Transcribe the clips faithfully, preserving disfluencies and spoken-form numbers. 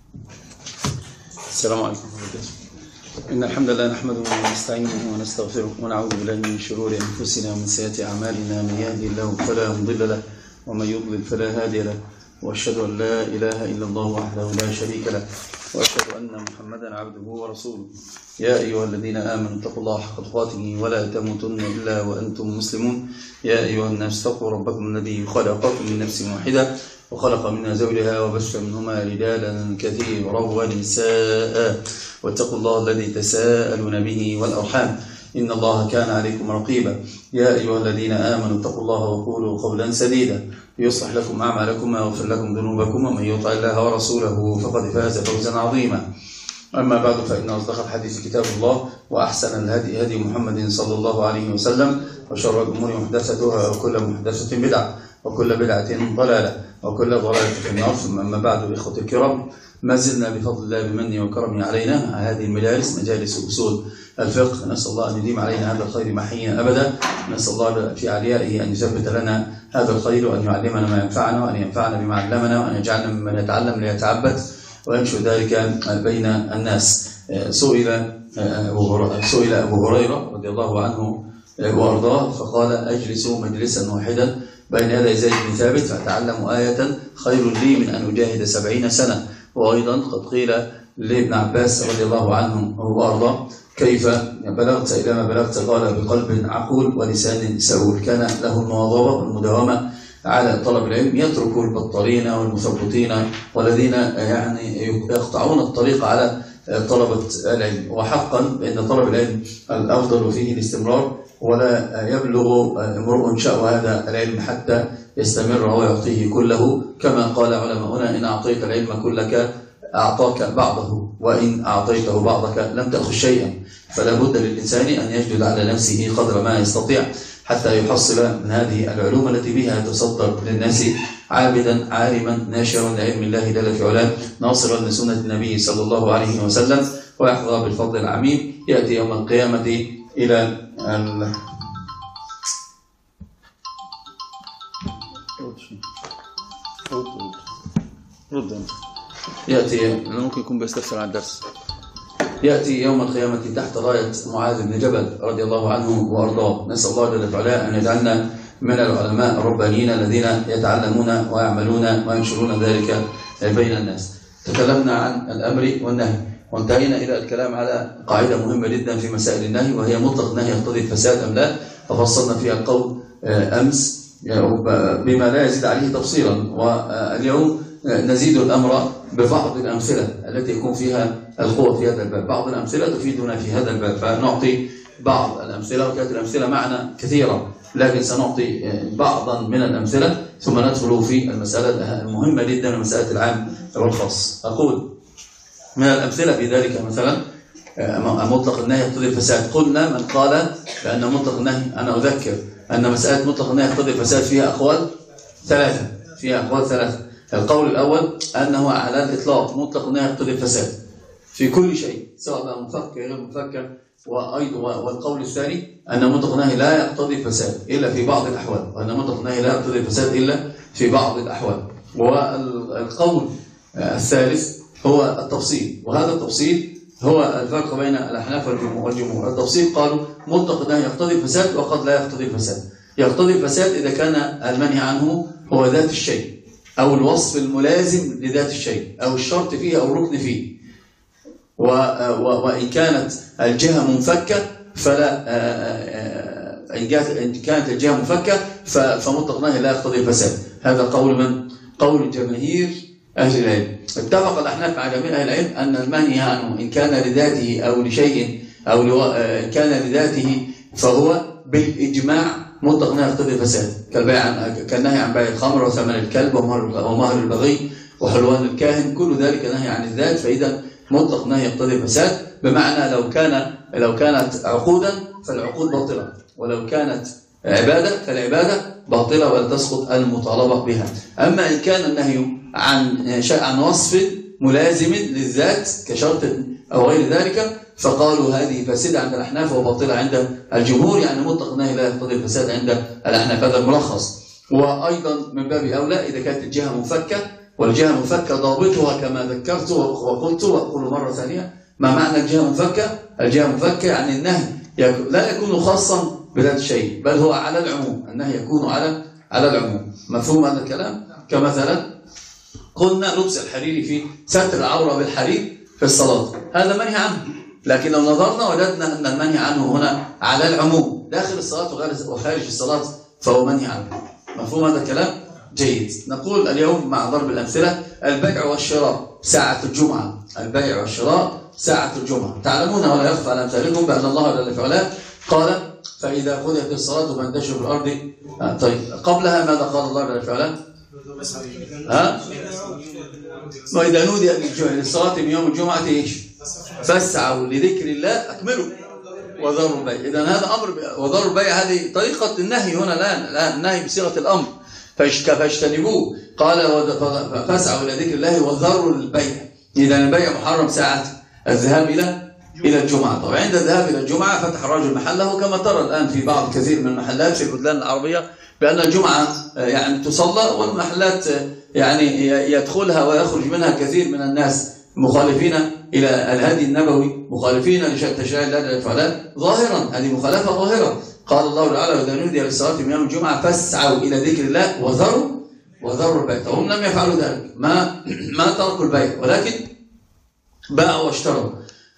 السلام عليكم ورحمة الله وبركاته. إن الحمد لله نحمده ونستعينه ونستغفره ونعوذ بالله من شرور أنفسنا ومن سيئات أعمالنا، من يهدي الله فلا مضل له ومن يضلل فلا هادي له، وأشهد أن لا إله إلا الله وحده لا شريك له، وأشهد أن محمدا عبده ورسوله. يا أيها الذين آمنوا اتقوا الله حق تقاته ولا تموتن إلا وأنتم مسلمون. يا أيها الناس اتقوا ربكم الذي خلقكم من نفس واحدة وخلق منها زوجها وبث منهما رجالا كثيرا ونساء، واتقوا الله الذي تساءلون به والأرحام إن الله كان عليكم رقيبا. يا أيها الذين آمنوا اتقوا الله وقولوا قولا سديدا يصلح لكم أعمالكم ويغفر لكم ذنوبكم، ومن يطع الله ورسوله فقد فاز فوزا عظيما. أما بعد، فإن أصدق الحديث كتاب الله، وأحسن الهدي هدي محمد صلى الله عليه وسلم، وشر الأمور محدثاتها، وكل محدثة بدعة، وكل بدعة ضلالة، وكل ضلالة في النار. ثم أما بعد، إخوتي الكرام، ما زلنا بفضل الله بمنه وكرمه علينا مع هذه المجالس، مجالس أصول الفقه. نسأل الله أن يديم علينا هذا الخير محيا أبدا. نسأل الله في عليائه أن يثبت لنا هذا الخير، وأن يعلمنا ما ينفعنا، وأن ينفعنا بما علمنا، وأن يجعلنا ممن يتعلم ليتعبد وينشر ذلك بين الناس. سئل سئل أبو هريرة رضي الله عنه وأرضاه فقال: أجلسوا مجلسا واحدا بين يدي زيد بن ثابت فأتعلم آية خير لي من أن أجاهد سبعين سنة. وأيضا قد قيل لابن عباس رضي الله عنه وأرضاه: كيف بلغت إلى ما بلغت؟ قال: بقلب عقول ولسان سؤول. كان له المواظبة والمداومة على طلب العلم، يترك البطارين والمثبطين والذين يعني يقطعون الطريق على طلبة العلم. وحقا بأن طلب العلم الأفضل فيه الاستمرار، ولا يبلغ امرؤ شأو هذا العلم حتى يستمر ويعطيه كله، كما قال علماؤنا: إن أعطيت العلم كلك أعطاك بعضه، وإن أعطيته بعضك لم تأخذ شيئا. فلا بد للإنسان أن يجد على نفسه قدر ما يستطيع حتى يحصل من هذه العلوم التي بها يتصدر للناس عابدا عالما ناشرا لعلم الله جل في علاه، ناصرا لسنة النبي صلى الله عليه وسلم، ويحظى بالفضل العميم. يأتي يوم القيامة إلى ال... يأتي ممكن يكون بيستفسر عن الدرس. يأتي يوم القيامة تحت راية معاذ بن جبل رضي الله عنه وأرضاه. نسأل الله جل وعلا أن يجعلنا من العلماء الربانيين الذين يتعلمون ويعملون وينشرون ذلك بين الناس. تكلمنا عن الأمر والنهي، وانتهينا إلى الكلام على قاعدة مهمة جدا في مسائل النهي، وهي مطلق النهي يقتضي الفساد أم لا. ففصلنا فيها القول أمس بما لا يزيد عليه تفصيلا، واليوم نزيد الأمر ببعض الأمثلة التي يكون فيها القوة في هذا الباب. بعض الأمثلة تفيدنا في هذا الباب، فنعطي بعض الأمثلة، وكانت الأمثلة معنا كثيرة، لكن سنعطي بعضا من الأمثلة ثم ندخل في المسألة المهمة جدا، مسألة العام والخاص. أقول من الأمثلة في ذلك مثلا مطلق النهي يقتضي الفساد. قلنا من قال بأن مطلق النهي، أنا أذكر أن مسألة مطلق النهي يقتضي الفساد فيها أقوال ثلاثة فيها أقوال ثلاثة القول الأول أنه على الإطلاق مطلق النهي يقتضي الفساد في كل شيء، سواء بقى مفكر غير مفكر. وأيضا والقول الثاني أن مطلق النهي لا يقتضي الفساد إلا في بعض الأحوال، وأن مطلق النهي لا يقتضي الفساد إلا في بعض الأحوال. والقول الثالث هو التفصيل، وهذا التفصيل هو الفرق بين الأحناف والجمهور. التفصيل قالوا مطلق النهي يقتضي الفساد وقد لا يقتضي الفساد. يقتضي الفساد إذا كان المنهي عنه هو ذات الشيء، أو الوصف الملازم لذات الشيء، أو الشرط فيه أو الركن فيه. وإن كانت الجهة منفكة فلا إن كانت الجهة منفكة فمطلق النهي لا يقتضي الفساد. هذا قول من؟ قول جماهير أهل العلم. اتفق الأحناف مع جميع أهل العلم أن المنهي عنه إن كان لذاته أو لشيء أو إن كان لذاته فهو بالإجماع مطلق النهي يقتضي الفساد، كالبيع كالنهي عن بيع الخمر وثمن الكلب ومهر البغي وحلوان الكاهن، كل ذلك نهي عن الذات. فإذا مطلق النهي يقتضي الفساد، بمعنى لو كان لو كانت عقودا فالعقود باطلة، ولو كانت عبادة فالعبادة باطلة ولا تسقط المطالبة بها. أما إن كان النهي عن عن وصف ملازم للذات كشرط أو غير ذلك فقالوا هذه فاسدة عند الأحناف وباطلة عند الجمهور، يعني مطلق النهي لا يقتضي الفساد عند الأحناف. هذا الملخص. وأيضا من باب أولى إذا كانت الجهة منفكة والجهة المنفكة ضابطها كما ذكرت وقلت وأقول مرة ثانية. ما معنى الجهة المنفكة؟ الجهة المنفكة يعني النهي لا يكون خاصا بذات الشيء، بل هو على العموم. النهي يكون على على العموم. مفهوم هذا الكلام؟ كمثلا قلنا لبس الحرير في ستر العورة بالحرير في الصلاة، هذا منهي عنه، لكن لو نظرنا وجدنا أن المنهي عنه هنا على العموم داخل الصلاة وخارج الصلاة فهو منهي عنه. مفهوم هذا الكلام؟ جيد. نقول اليوم مع ضرب الأمثلة: البيع والشراء ساعة الجمعة. البيع والشراء ساعة الجمعة. تعلمون ولا يخفى على أمثالكم بأن الله جل وعلا قال: فإذا قضيت الصلاة فانتشروا في الأرض. آه طيب، قبلها ماذا قال الله جل وعلا؟ ها؟ وإذا نودي للصلاة من يوم الجمعة إيش؟ فاسعوا لذكر الله أكملوا وذروا البيع. إذا هذا أمر وذروا البيع، هذه طريقة النهي هنا الآن، الآن النهي بصيغة الأمر، فاجتنبوه. قال: فاسعوا إلى ذكر الله وذروا البيع. إذا البيع محرم ساعة الذهاب إلى إلى الجمعة. طبعا عند الذهاب إلى الجمعة فتح الرجل محله، كما ترى الآن في بعض كثير من المحلات في البلدان العربية بأن الجمعة يعني تصلى، والمحلات يعني يدخلها ويخرج منها كثير من الناس مخالفين إلى الهدي النبوي، مخالفين لتشريع الله جل وعلا ظاهرا. هذه مخالفة ظاهرة. قال الله تعالى: وإذا نودي للصلاة من يوم الجمعة فاسعوا إلى ذكر الله وذروا وذروا البيع. هم لم يفعلوا ذلك، ما ما تركوا البيع، ولكن باعوا واشتروا.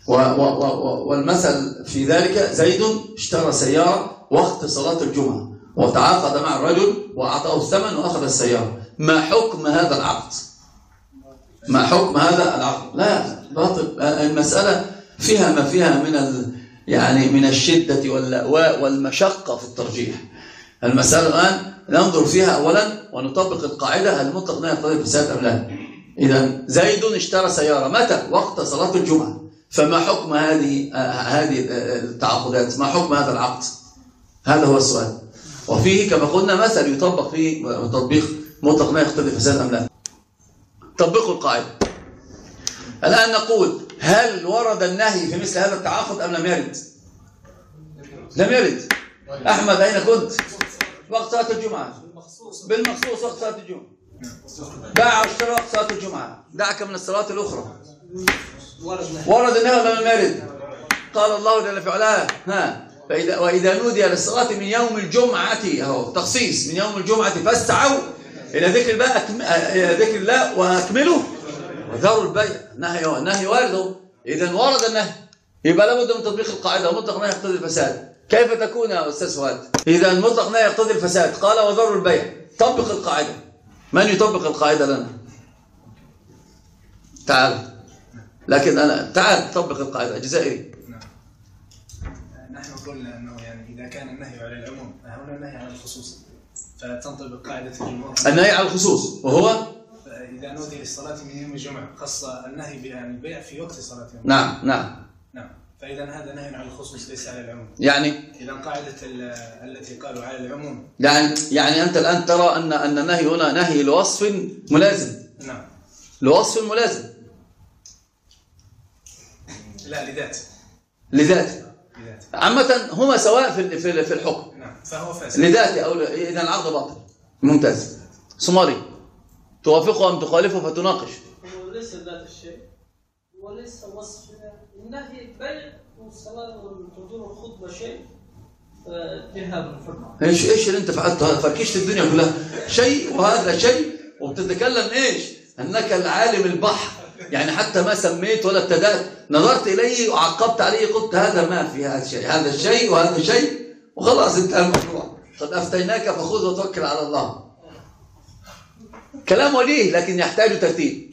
والمثل في ذلك: زيد اشترى سيارة وقت صلاة الجمعة وتعاقد مع الرجل وأعطاه الثمن وأخذ السيارة. ما حكم هذا العقد؟ ما حكم هذا العقد؟ لا، باطل. المسألة فيها ما فيها من ال يعني من الشدة واللأواء والمشقة في الترجيح. المسألة الآن ننظر فيها أولا ونطبق القاعدة: المطلق لا يقتضي الفساد أم لا. إذا زيد اشترى سيارة متى؟ وقت صلاة الجمعة. فما حكم هذه هذه التعاقدات؟ ما حكم هذا العقد؟ هذا هو السؤال. وفيه كما قلنا مثل يطبق فيه تطبيق مطلق لا يقتضي الفساد أم لا. طبقوا القاعدة. الآن نقول: هل ورد النهي في مثل هذا التعاقد أم لم يرد؟ لم يرد. أحمد أين كنت؟ وقت صلاة الجمعة. بالمخصوص وقت صلاة الجمعة. باع واشترى وقت صلاة الجمعة. دعك من الصلاة الأخرى. ورد النهي ولا لم يرد؟ قال الله جل وعلا: ها فإذا وإذا نودي للصلاة من يوم الجمعة، أهو تخصيص، من يوم الجمعة فاسعوا إلى ذكر الله إلى ذكر الله وأكملوا وذروا البيع. نهي النهي وارد. إذا ورد النهي، يبقى لابد من تطبيق القاعدة: مطلق لا يقتضي الفساد. كيف تكون يا أستاذ فؤاد؟ إذا المطلق لا يقتضي الفساد، قال وذروا البيع. طبق القاعدة. من يطبق القاعدة لنا؟ تعال. لكن أنا تعال طبق القاعدة. الجزائري. نحن قلنا أنه يعني إذا كان النهي على العموم، هنا النهي على الخصوص، فتنطبق قاعدة الجمهور. النهي على الخصوص وهو إذا نودي للصلاة من يوم الجمعة، خص النهي بأن البيع في وقت صلاة يوم. نعم نعم نعم. فإذا هذا نهي على الخصوص ليس على العموم. يعني إذا قاعدة التي قالوا على العموم، يعني يعني أنت الآن ترى أن أن النهي هنا نهي لوصف ملازم. نعم. لوصف ملازم. لا، لذات. لذات. عامة هما سواء في في في الحكم. نعم. فهو فاسد. لذاته أو إذا العقد باطل. ممتاز. صومالي توافقه أم تخالفه فتناقش. هو ليس ذات الشيء وليس وصف النهي البيع والصلاة والحضور والخطبة شيء جهاد الفرق. ايش ايش اللي انت فعلته؟ فركشت الدنيا كلها. شيء وهذا شيء، وبتتكلم ايش؟ انك العالم البحر، يعني حتى ما سميت ولا ابتدأت، نظرت اليه وعقبت عليه قلت هذا ما في هذا الشيء، هذا الشيء وهذا شيء، وخلاص انتهى الموضوع. قد افتيناك فخذ وتوكل على الله. كلام وجيه لكن يحتاج ترتيب.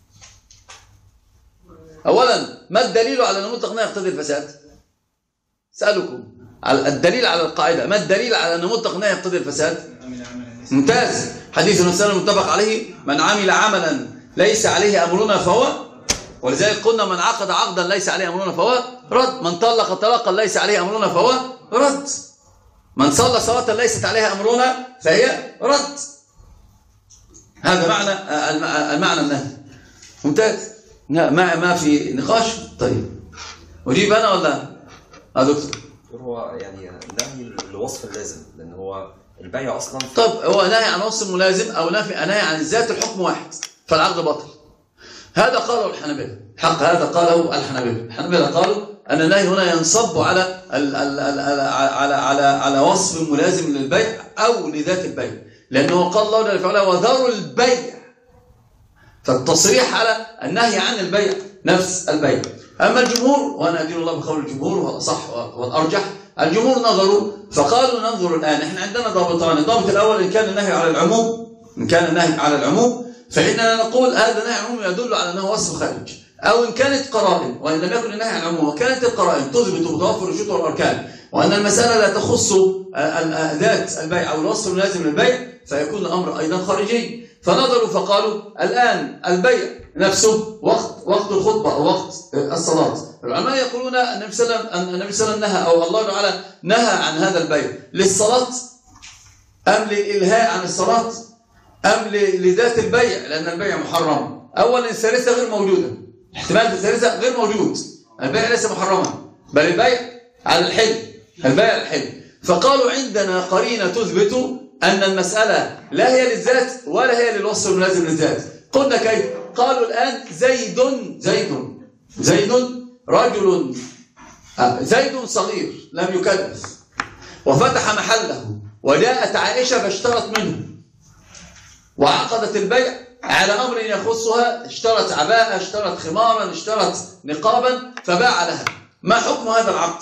اولا، ما الدليل على ان المطلق لا يقتضي الفساد؟ سألكم الدليل على القاعدة. ما الدليل على ان المطلق لا يقتضي الفساد؟ ممتاز. حديث النبي المتفق عليه: من عمل عملا ليس عليه امرنا فهو، ولذلك قلنا: من عقد عقدا ليس عليه امرنا فهو رد. من طلق طلاقا ليس عليه امرنا فهو رد. من صلى صلاة ليست عليها امرنا فهي رد. هذا معنى المعنى النهي. ممتاز. ما ما في نقاش. طيب اجيب انا ولا يا دكتور؟ هو يعني نهي الوصف اللازم، لان هو البيع اصلا. طب هو نهي عن وصف ملازم او نهي نهي عن ذات الحكم واحد. فالعقد باطل. هذا قاله الحنابلة، حق هذا قاله الحنابلة. الحنابلة قالوا أن النهي هنا ينصب على ال ال ال على على على وصف ملازم للبيع أو لذات البيع، لأنه قال الله جل وعلا وذروا البيع، فالتصريح على النهي عن البيع نفس البيع. أما الجمهور، وأنا أدين الله بقول الجمهور وهذا صح والأرجح، الجمهور نظروا فقالوا ننظر الآن، إحنا عندنا ضابطان. الضابط الأول إن كان النهي على العموم، إن كان النهي على العموم فإننا نقول هذا نهي عموم يدل على أنه وصف خارج، أو إن كانت قرائن، وإن لم يكن النهي على العموم وكانت القرائن تثبت بتوافر الشروط والأركان، وأن المسألة لا تخص ذات البيع أو الوصف الملازم للبيع، فيكون الأمر أيضا خارجي. فنظروا فقالوا الآن البيع نفسه وقت وقت الخطبة أو وقت الصلاة. العلماء يقولون أن النبي صلى الله عليه وسلم نهى، أو الله تعالى نهى عن هذا البيع للصلاة أم للإلهاء عن الصلاة أم لذات البيع، لأن البيع محرم. أولا الثالثة غير موجودة، احتمال الثالثة غير موجود، البيع ليس محرما بل البيع على الحل، البيع على الحل. فقالوا عندنا قرينة تثبت أن المسألة لا هي للذات ولا هي للوصف الملازم للذات. قلنا كيف؟ قالوا الآن زيد زيد زيد رجل زيد صغير لم يكلف وفتح محله، وجاءت عائشة فاشترت منه وعقدت البيع على أمر يخصها، اشترت عباءة، اشترت خمارا، اشترت نقابا، فباع لها. ما حكم هذا العقد؟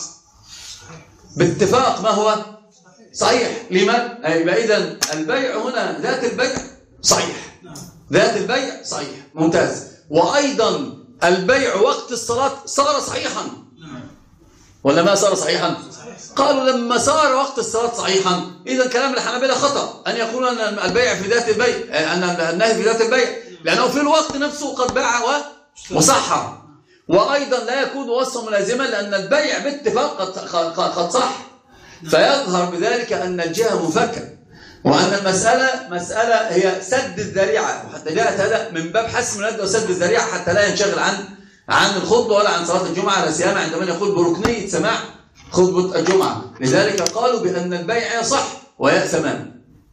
باتفاق ما هو؟ صحيح. لما؟ يبقى إذن البيع هنا ذات البيع صحيح، ذات البيع صحيح، ممتاز. وأيضا البيع وقت الصلاة صار صحيحا ولا ما صار صحيحا؟ قالوا لما صار وقت الصلاة صحيحا، إذا كلام الحنابلة خطأ أن يقولوا أن البيع في ذات البيع، أن النهي في ذات البيع، لأنه في الوقت نفسه قد باع وصح. وأيضا لا يكون وصفا ملازما لأن البيع باتفاق قد قد صح، فيظهر بذلك أن الجهة مفكة، وأن المسألة مسألة هي سد الذريعة، وحتى جاءت هذا من باب حسم الند وسد الذريعة حتى لا ينشغل عن عن الخطبة ولا عن صلاة الجمعة، لا سيما عندما يقول بركنية سماع خطبة الجمعة. لذلك قالوا بأن البيع يصح ويأثمان،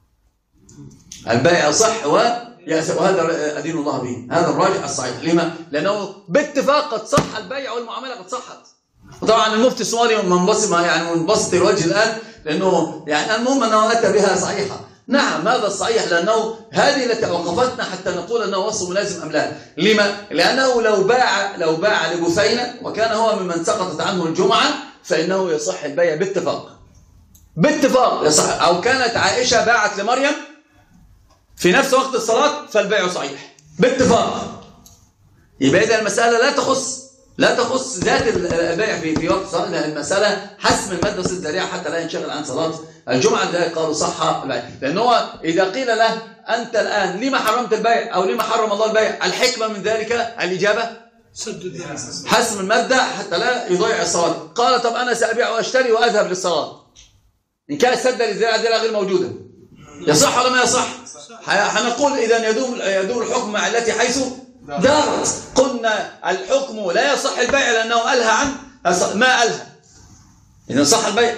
البيع يصح ويأثم، وهذا أدين الله به، هذا الراجح الصحيح. لما؟ لأنه باتفاق قد صح البيع والمعاملة قد صحت. وطبعا المفتي الصومالي منبسط يعني منبسط الوجه الآن، لأنه يعني المهم أنه أتى بها صحيحة. نعم هذا الصحيح، لأنه هذه التي وقفتنا حتى نقول أنه وصف ملازم أم لا. لما؟ لأنه لو باع لو باع لبثينة وكان هو ممن سقطت عنه الجمعة فإنه يصح البيع باتفاق، باتفاق يصح. أو كانت عائشة باعت لمريم في نفس وقت الصلاة فالبيع صحيح باتفاق. يبقى إذا المسألة لا تخص لا تخص ذات البيع في في وقت الصلاة، لأن المسألة حسم المادة الذريعة حتى لا ينشغل عن صلاة الجمعة. لذلك قالوا صح البيع، لأن هو إذا قيل له أنت الآن لما حرمت البيع أو لما حرم الله البيع، الحكمة من ذلك الإجابة حسم المادة حتى لا يضيع الصلاة. قال طب أنا سأبيع وأشتري وأذهب للصلاة، إن كانت سدة للذريعة غير موجودة يصح ولا ما يصح؟ هنقول إذا يدور يدور الحكم مع التي حيث دارت. قلنا الحكم لا يصح البيع لأنه ألهى عن ما ألهى، إذا صح البيع.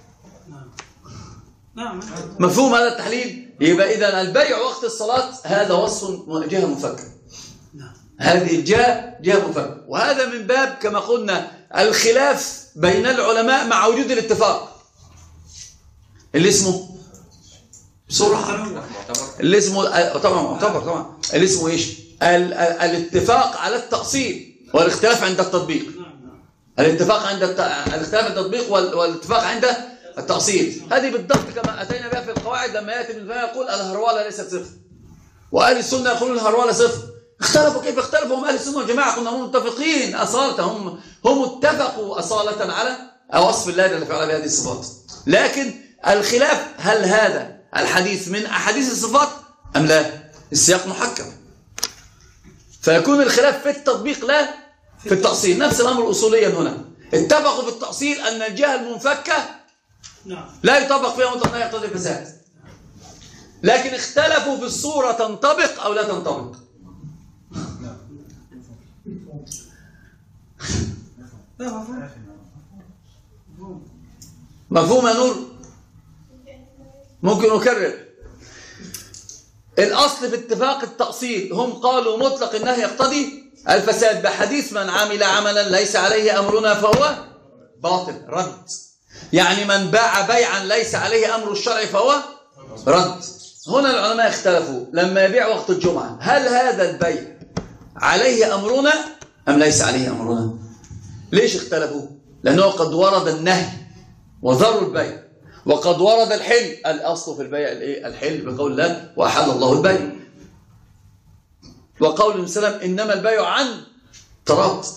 مفهوم هذا التحليل؟ يبقى إذا البيع وقت الصلاة هذا وصف جهة مفكة، هذه الجهة جهة مفكة. وهذا من باب كما قلنا الخلاف بين العلماء مع وجود الاتفاق اللي اسمه بصراحة اللي اسمه طبعا معتبر طبعا اللي اسمه ايش؟ الاتفاق على التأصيل والاختلاف عند التطبيق. الاتفاق عند الت... الاختلاف عند التطبيق والاتفاق عند التأصيل. هذه بالضبط كما أتينا بها في القواعد لما يأتي ابن تيمية يقول الهرولة ليست صفر، وأهل السنة يقولون الهرولة صفر. اختلفوا كيف اختلفوا؟ هم أهل السنة والجماعة قلنا هم متفقين أصالة، هم هم اتفقوا أصالة على وصف الله جل وعلا بهذه الصفات. لكن الخلاف هل هذا الحديث من أحاديث الصفات أم لا؟ السياق محكم، فيكون الخلاف في التطبيق لا في التأصيل. نفس الأمر أصوليا هنا، اتفقوا في التأصيل أن الجهة المنفكة لا يطبق فيها مطلق لا يقتضي الفساد، لكن اختلفوا في الصورة تنطبق أو لا تنطبق. مفهوم يا نور؟ ممكن أكرر. الأصل في اتفاق التأصيل هم قالوا مطلق النهي يقتضي الفساد بحديث من عمل عملا ليس عليه أمرنا فهو باطل رد. يعني من باع بيعا ليس عليه أمر الشرع فهو رد. هنا العلماء اختلفوا لما يبيع وقت الجمعة هل هذا البيع عليه أمرنا أم ليس عليه أمرنا؟ ليش اختلفوا؟ لأنه قد ورد النهي وذر البيع وقد ورد الحل. الأصل في البيع الحل بقول الله وأحل الله البيع، وقول النبي صلى الله عليه وسلم إنما البيع عن تراض.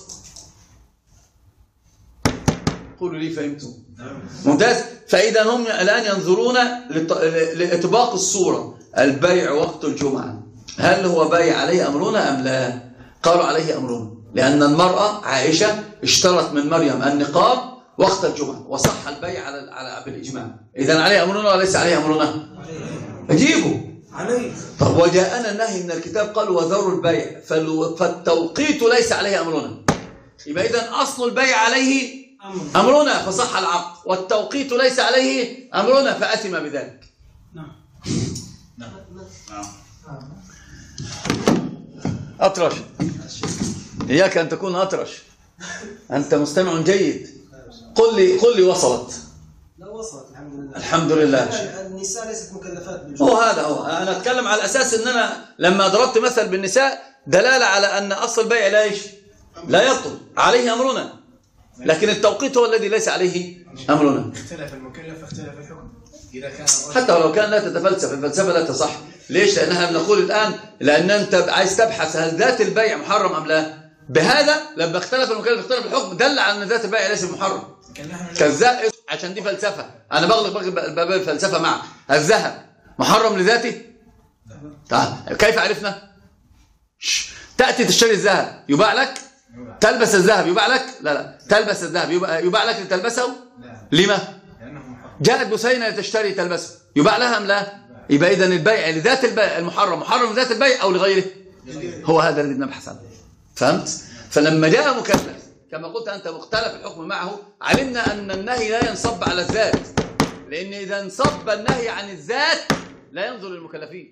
قولوا لي فهمتوا؟ ممتاز. فإذا هم الآن ينظرون لإطباق الصورة البيع وقت الجمعة هل هو بيع عليه أمرنا أم لا؟ قالوا عليه أمرنا لأن المرأة عائشة اشترت من مريم النقاب وقت الجمعة وصح البيع على على بالإجماع. إذا عليه أمرنا وليس عليه أمرنا؟ أجيبوا عليه. طب وجاءنا النهي من الكتاب قال وذروا البيع فالتوقيت ليس عليه أمرنا. يبقى إذا أصل البيع عليه أمرنا فصح العقد والتوقيت ليس عليه أمرنا فأثم بذلك. نعم. نعم. أطرش إياك أن تكون أطرش أنت مستمع جيد. قل لي قل لي وصلت؟ لا وصلت الحمد لله. الحمد لله. النساء ليست مكلفات بالجمعة. هو هذا هو أنا أتكلم على أساس أن أنا لما ضربت مثل بالنساء دلالة على أن أصل البيع لا إيش لا يبطل عليه أمرنا لكن التوقيت هو الذي ليس عليه أمرنا. اختلف المكلف اختلف الحكم. إذا كان حتى ولو كان لا تتفلسف الفلسفة لا تصح. ليش؟ لأنها بنقول الآن لأن أنت عايز تبحث هل ذات البيع محرم أم لا. بهذا لما اختلف المكلف اختلف الحكم دل على أن ذات البيع ليس محرم. كالذهب عشان دي فلسفة أنا بغلق باب الفلسفة معك. الذهب محرم لذاته؟ تعال كيف عرفنا؟ تأتي تشتري الذهب يباع لك؟ تلبس الذهب يباع لك؟ لا لا تلبس الذهب يباع لك لتلبسه؟ لما؟ جاءت بسينة لتشتري تلبسه يباع لها أم لا؟ يبقى إذن البيع لذات البيع المحرم محرم لذات البيع أو لغيره؟ هو هذا الذي نبحث عنه. فهمت؟ فلما جاء مكلف كما قلت أنت مختلف الحكم معه علمنا أن النهي لا ينصب على الذات لأن إذا انصب النهي عن الذات لا ينظر للمكلفين.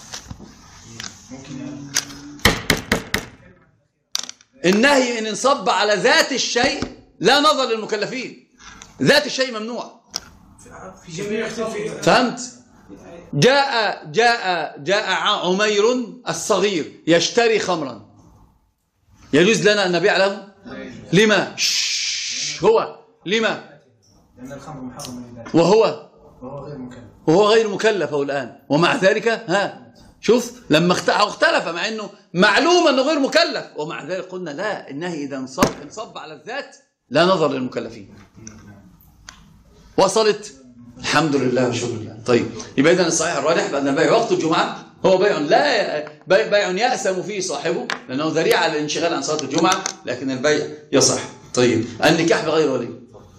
النهي إن انصب على ذات الشيء لا نظر للمكلفين. ذات الشيء ممنوع. في جميع فهمت؟ جاء جاء جاء عمير الصغير يشتري خمرا يجوز لنا أن نبيع له؟ لما؟ هو لما؟ لأن الخمر محرم وهو وهو غير مكلف وهو غير مكلف الآن ومع ذلك ها شوف لما اختلف مع أنه معلوم أنه غير مكلف ومع ذلك قلنا لا النهي إذا انصب انصب على الذات لا نظر للمكلفين. وصلت؟ الحمد لله وشكر الله. طيب يبقى إذن الصحيح الراجح بأن البيع وقت الجمعة هو بيع لا بيع يأسم فيه صاحبه لأنه ذريعة للانشغال عن صلاة الجمعة لكن البيع يصح. طيب النكاح بغير ولي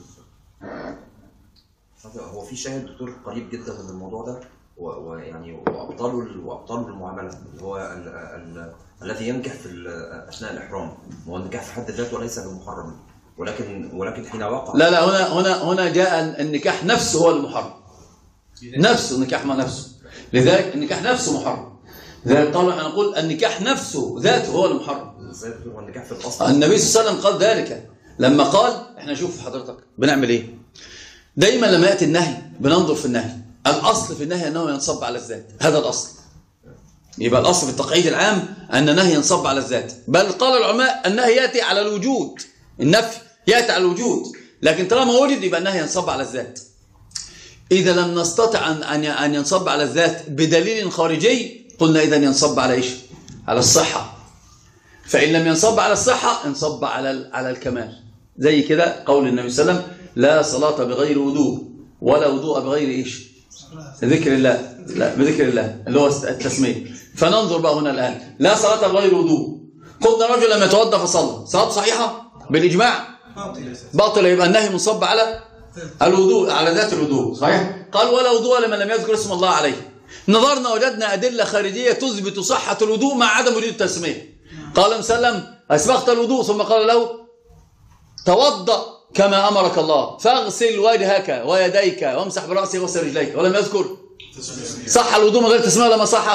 هو في شاهد دكتور قريب جدا من الموضوع ده ويعني وابطال وابطال المعامله اللي هو ال ال الذي ينكح في اثناء الاحرام هو النكاح في حد ذاته وليس بمحرم ولكن ولكن حين وقع لا لا هنا هنا هنا جاء النكاح نفسه هو المحرم نفسه النكاح ما نفسه لذلك النكاح نفسه محرم لذلك قالوا احنا نقول النكاح نفسه ذاته هو المحرم. ازاي هو النكاح في الاصل النبي صلى الله عليه وسلم قال ذلك لما قال احنا شوف حضرتك بنعمل ايه دايما لما ياتي النهي بننظر في النهي الاصل في النهي انه ينصب على الذات هذا الاصل. يبقى الاصل في التقعيد العام ان النهي ينصب على الذات بل قال العلماء النهي ياتي على الوجود النفي ياتي على الوجود لكن طالما وجد يبقى النهي ينصب على الذات. اذا لم نستطع ان ان ينصب على الذات بدليل خارجي قلنا اذا ينصب على ايش؟ على الصحه. فان لم ينصب على الصحه انصب على على الكمال زي كده قول النبي صلى الله عليه وسلم لا صلاه بغير وضوء ولا وضوء بغير ايش؟ ذكر الله لا بذكر الله اللي هو التسميه. فننظر بقى هنا الان لا صلاه بغير وضوء قلنا رجل لم يتوضا فصلى صلاه صحيحه بالاجماع باطله يبقى النهي منصب على الوضوء على ذات الوضوء صحيح. قال ولا وضوء لمن لم يذكر اسم الله عليه. نظرنا وجدنا ادله خارجيه تثبت صحه الوضوء مع عدم وجود التسميه. قال مسلم اسبغت الوضوء ثم قال له توضا كما امرك الله فاغسل وجهك ويديك وامسح براسك وغسل رجليك ولم يذكر صح الوضوء من غير تسميه ولا ما صح؟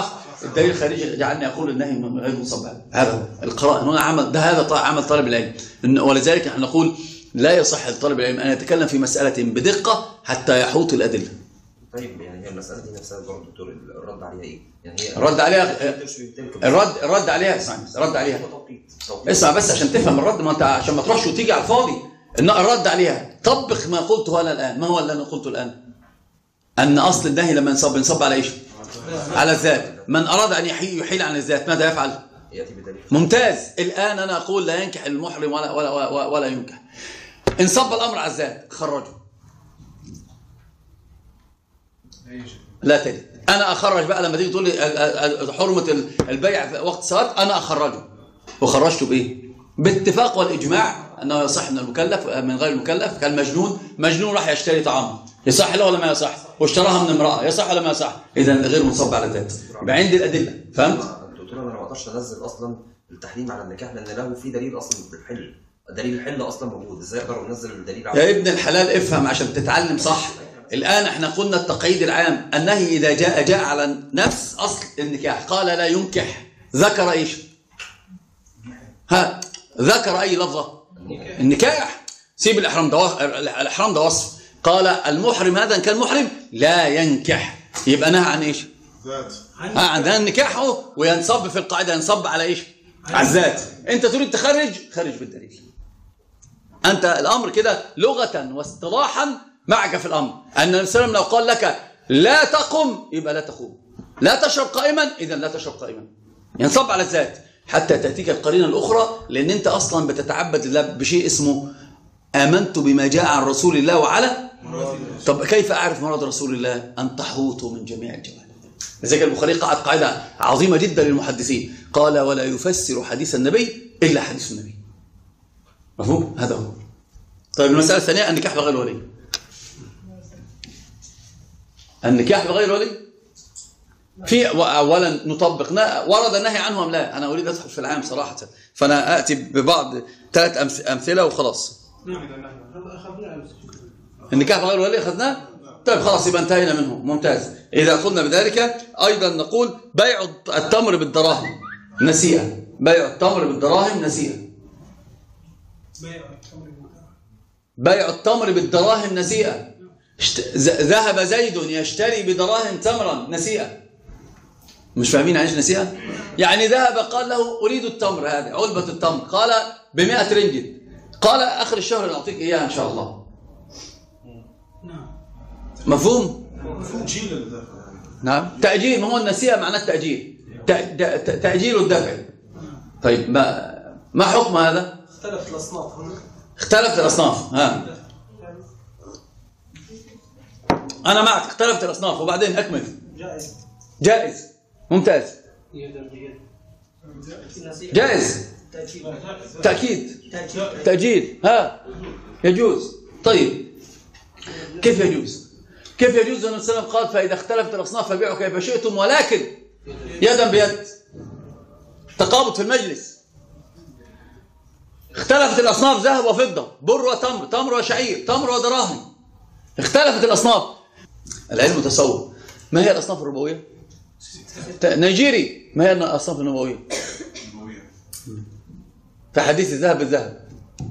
الدليل الخارجي جعلني اقول النهي من غير منصب عليه. هذا هو القراءه هنا عمل ده هذا عمل طالب العلم، ولذلك نحن نقول لا يصح لطالب العلم ان يتكلم في مساله بدقه حتى يحوط الادله. طيب يعني هي المساله دي نفسها برضه دكتور الرد عليها ايه؟ يعني هي الرد عليها الرد الرد عليها اسمع الرد عليها اسمع بس عشان تفهم الرد، ما انت عشان ما تروحش وتيجي على الفاضي. ان الرد عليها طبق ما قلته انا الان. ما هو اللي انا قلته الان؟ ان اصل النهي لما ينصب ينصب على ايش؟ على الذات. من اراد ان يحيل عن الذات ماذا يفعل؟ ياتي بدليل. ممتاز. الان انا اقول لا ينكح المحرم ولا ولا ولا, ولا ينكح. ان صب الامر على الذات خرجه. لا تجد. انا اخرج بقى لما تيجي تقول لي حرمه البيع في وقت الصلاه، انا اخرجه. وخرجته بايه؟ باتفاق والاجماع انه يصح من المكلف من غير المكلف. كالمجنون، مجنون راح يشتري طعام، يصح له ولا ما يصح؟ واشتراها من امراه، يصح ولا ما يصح؟ اذا غير منصب على الذات. يبقى عندي الادله. فهمت؟ دكتور انا ما اقدرش انزل اصلا التحريم على النكاح لان له في دليل اصلا بالحل. دليل الحل اصلا موجود، ازاي اقدر انزل الدليل على يا ابن الحلال افهم عشان تتعلم صح. الآن احنا قلنا التقييد العام النهي إذا جاء جاء على نفس أصل النكاح. قال لا ينكح، ذكر إيش؟ ها ذكر أي لفظة؟ النكاح. سيب الإحرام ده، الإحرام ده وصف. قال المحرم هذا إن كان محرم لا ينكح، يبقى نهى عن إيش؟ ذات. ها عندنا النكاح اهو، وينصب في القاعدة ينصب على إيش؟ على الذات. أنت تريد تخرج، خرج بالدليل. أنت الأمر كده لغة واصطلاحا معك في الأمر. أن النبي صلى الله عليه وسلم لو قال لك لا تقم يبقى لا تقوم، لا تشرب قائما إذا لا تشرب قائما. ينصب على الذات حتى تأتيك القرينة الأخرى، لأن أنت أصلا بتتعبد الله بشيء اسمه آمنت بما جاء عن رسول الله وعلى. طب كيف أعرف مراد رسول الله؟ أن تحوط من جميع الجوانب. لذلك البخاري قعد قاعدة عظيمة جدا للمحدثين، قال ولا يفسر حديث النبي إلا حديث النبي. مفهوم؟ هذا هو. طيب المسألة الثانية النكاح بغير ولي. النكاح بغير ولي في اولا نطبق ورد النهي عنه ام لا؟ انا اريد ادخل في العام صراحه، فانا اتي ببعض ثلاث امثله وخلاص. النكاح بغير ولي اخذناه. طيب خلاص يبقى انتهينا منه. ممتاز. اذا قلنا بذلك ايضا نقول بيع التمر بالدراهم نسيئه. بيع التمر بالدراهم نسيئه. بيع التمر بالدراهم نسيئه. ذهب زيد يشتري بدراهم تمرا نسيئة. مش فاهمين عايش نسيئة؟ يعني ذهب قال له أريد التمر هذا علبة التمر، قال بمئة رنجل، قال آخر الشهر نعطيك إياها إن شاء الله. مفهوم؟ نعم. تأجيل. ما هو النسيئة معناه التأجيل، تأجيل الدفع. طيب ما ما حكم هذا؟ اختلفت الأصناف هنا. اختلفت الأصناف. ها أنا معك. اختلفت الأصناف وبعدين أكمل. جائز. جائز. ممتاز. جائز. تأكيد. تأجيل. ها يجوز. طيب كيف يجوز؟ كيف يجوز؟ النبي صلى الله عليه وسلم قال فإذا اختلفت الأصناف فبيعوا كيف شئتم ولكن يدا بيد. تقابض في المجلس. اختلفت الأصناف ذهب وفضة، بر وتمر، تمر وشعير، تمر ودراهم. اختلفت الأصناف. العلم تصور. ما هي الأصناف الربوية؟ نيجيري. ما هي الأصناف النبوية؟ في حديث الذهب بالذهب.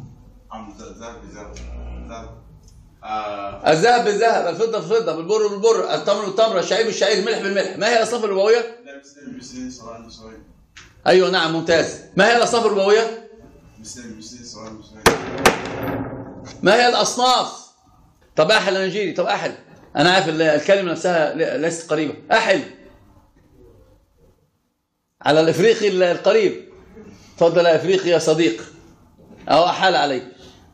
الذهب بالذهب، الفضة بالفضة، بالبر بالبر، التمر بالتمر، الشعير بالشعير، الملح بالملح. ما هي الأصناف الربوية؟ أيوة نعم ممتاز. ما هي الأصناف الربوية؟ ما هي الأصناف؟ طب أحل نيجيري. طب أحل. أنا عارف الكلمة نفسها ليست قريبة. أحل على الإفريقي القريب. تفضل يا إفريقي يا صديق. أو أحال عليك.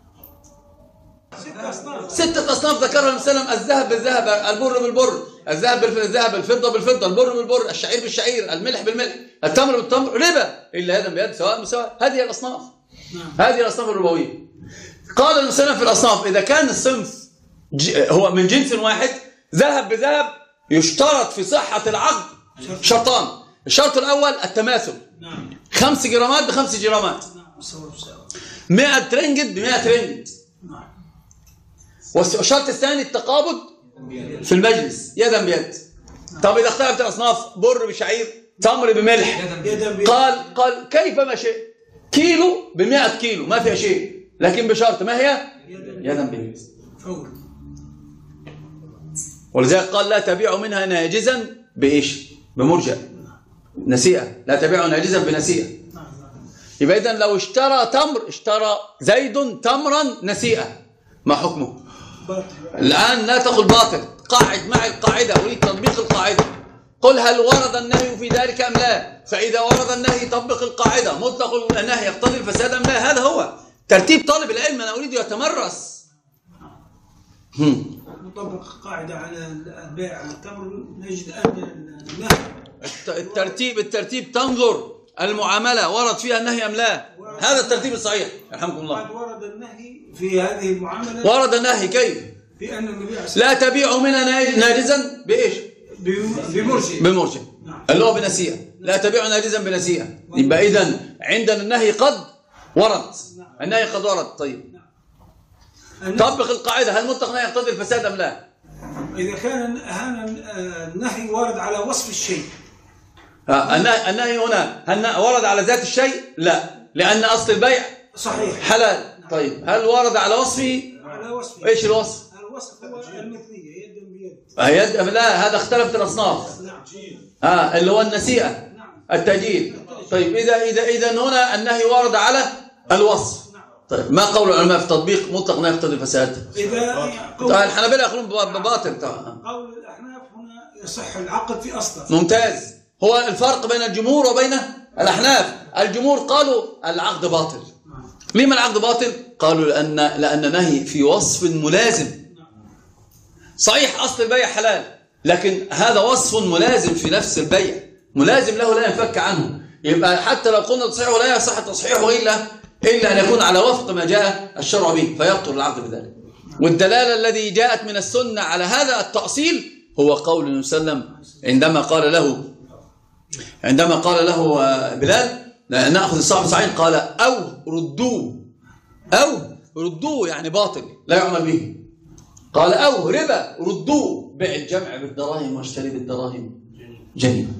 ستة أصناف ذكرها النبي صلى الله عليه وسلم: الذهب بالذهب، البر بالبر، الذهب بالذهب، الفضة بالفضة، البر بالبر، الشعير بالشعير، الملح بالملح، التمر بالتمر، ربا إلا هذا بيد سواء مساواء. هذه الأصناف. هذه الأصناف الربوية. قال النبي صلى الله عليه وسلم في الأصناف: إذا كان الصنف هو من جنس واحد، ذهب بذهب، يشترط في صحة العقد شرطان. الشرط الأول التماثل، خمس جرامات بخمس جرامات، مئة رنجد بمئة رنجد. والشرط الثاني التقابض في المجلس يدا بيد. طب إذا اختلفت الأصناف، بر بشعير، تمر بملح، يدا بيد. قال قال كيف ما شئت، كيلو بمئة كيلو ما فيها شيء، لكن بشرط ما هي؟ يدا بيد. فور. ولذلك قال لا تبيعوا منها ناجزا بإيش؟ بمرجع، نسيئة، لا تبيعوا ناجزا بنسيئة. يبقى إذن لو اشترى تمر، اشترى زيد تمرا نسيئة، ما حكمه؟ الآن لا تقل باطل، قاعد معي القاعدة، أريد تطبيق القاعدة، قل هل ورد النهي في ذلك أم لا؟ فإذا ورد النهي طبق القاعدة، مطلق النهي يقتضي الفساد أم لا؟ هذا هو ترتيب طالب العلم، أنا أريد يتمرس. نطبق قاعدة على البيع على التمر نجد أن النهي الترتيب الترتيب تنظر المعاملة ورد فيها النهي أم لا؟ هذا الترتيب الصحيح. يرحمكم الله. قد ورد النهي في هذه المعاملة. ورد النهي كيف؟ بأن النبي لا تبيعوا منها ناجزا بإيش؟ بمرجع. بمرجع اللي هو بنسيئة، لا تبيعوا ناجزا بنسيئة. يبقى إذن عندنا النهي قد ورد، النهي قد ورد. طيب طبق القاعدة، هل مطلق النهي يقتضي الفساد أم لا؟ إذا كان هذا النهي وارد على وصف الشيء. النهي هنا هل ورد على ذات الشيء؟ لا، لأن أصل البيع صحيح حلال. طيب هل ورد على وصفه؟ على وصفه. إيش الوصف؟ الوصف هو المثلية، يد بيد. يد لا، هذا اختلفت الأصناف. نعم. آه اللي هو النسيئة، التأجيل. طيب إذا إذا إذا هنا النهي ورد على الوصف. طيب ما قول العلماء في تطبيق مطلق لا يقتضي الفساد؟ إذا طيب الحنابلة يقولون بباطل. قول الأحناف هنا يصح العقد في أصله. ممتاز. هو الفرق بين الجمهور وبين الأحناف، الجمهور قالوا العقد باطل. لما العقد باطل؟ قالوا لأن لأن نهي في وصف ملازم. صحيح أصل البيع حلال، لكن هذا وصف ملازم في نفس البيع، ملازم له لا ينفك عنه. يبقى حتى لو قلنا تصحيحه لا يصح تصحيحه إلا إلا أن يكون على وفق ما جاء الشرع به، فيبطل العقد بذلك. والدلالة الذي جاءت من السنة على هذا التأصيل هو قول النبي صلى الله عليه وسلم عندما قال له عندما قال له بلال نأخذ الصعب صعين، قال أو ردوه، أو ردوه يعني باطل لا يعمل به. قال أو ربا ردوه، بيع الجمع بالدراهم واشتري بالدراهم جنيبا.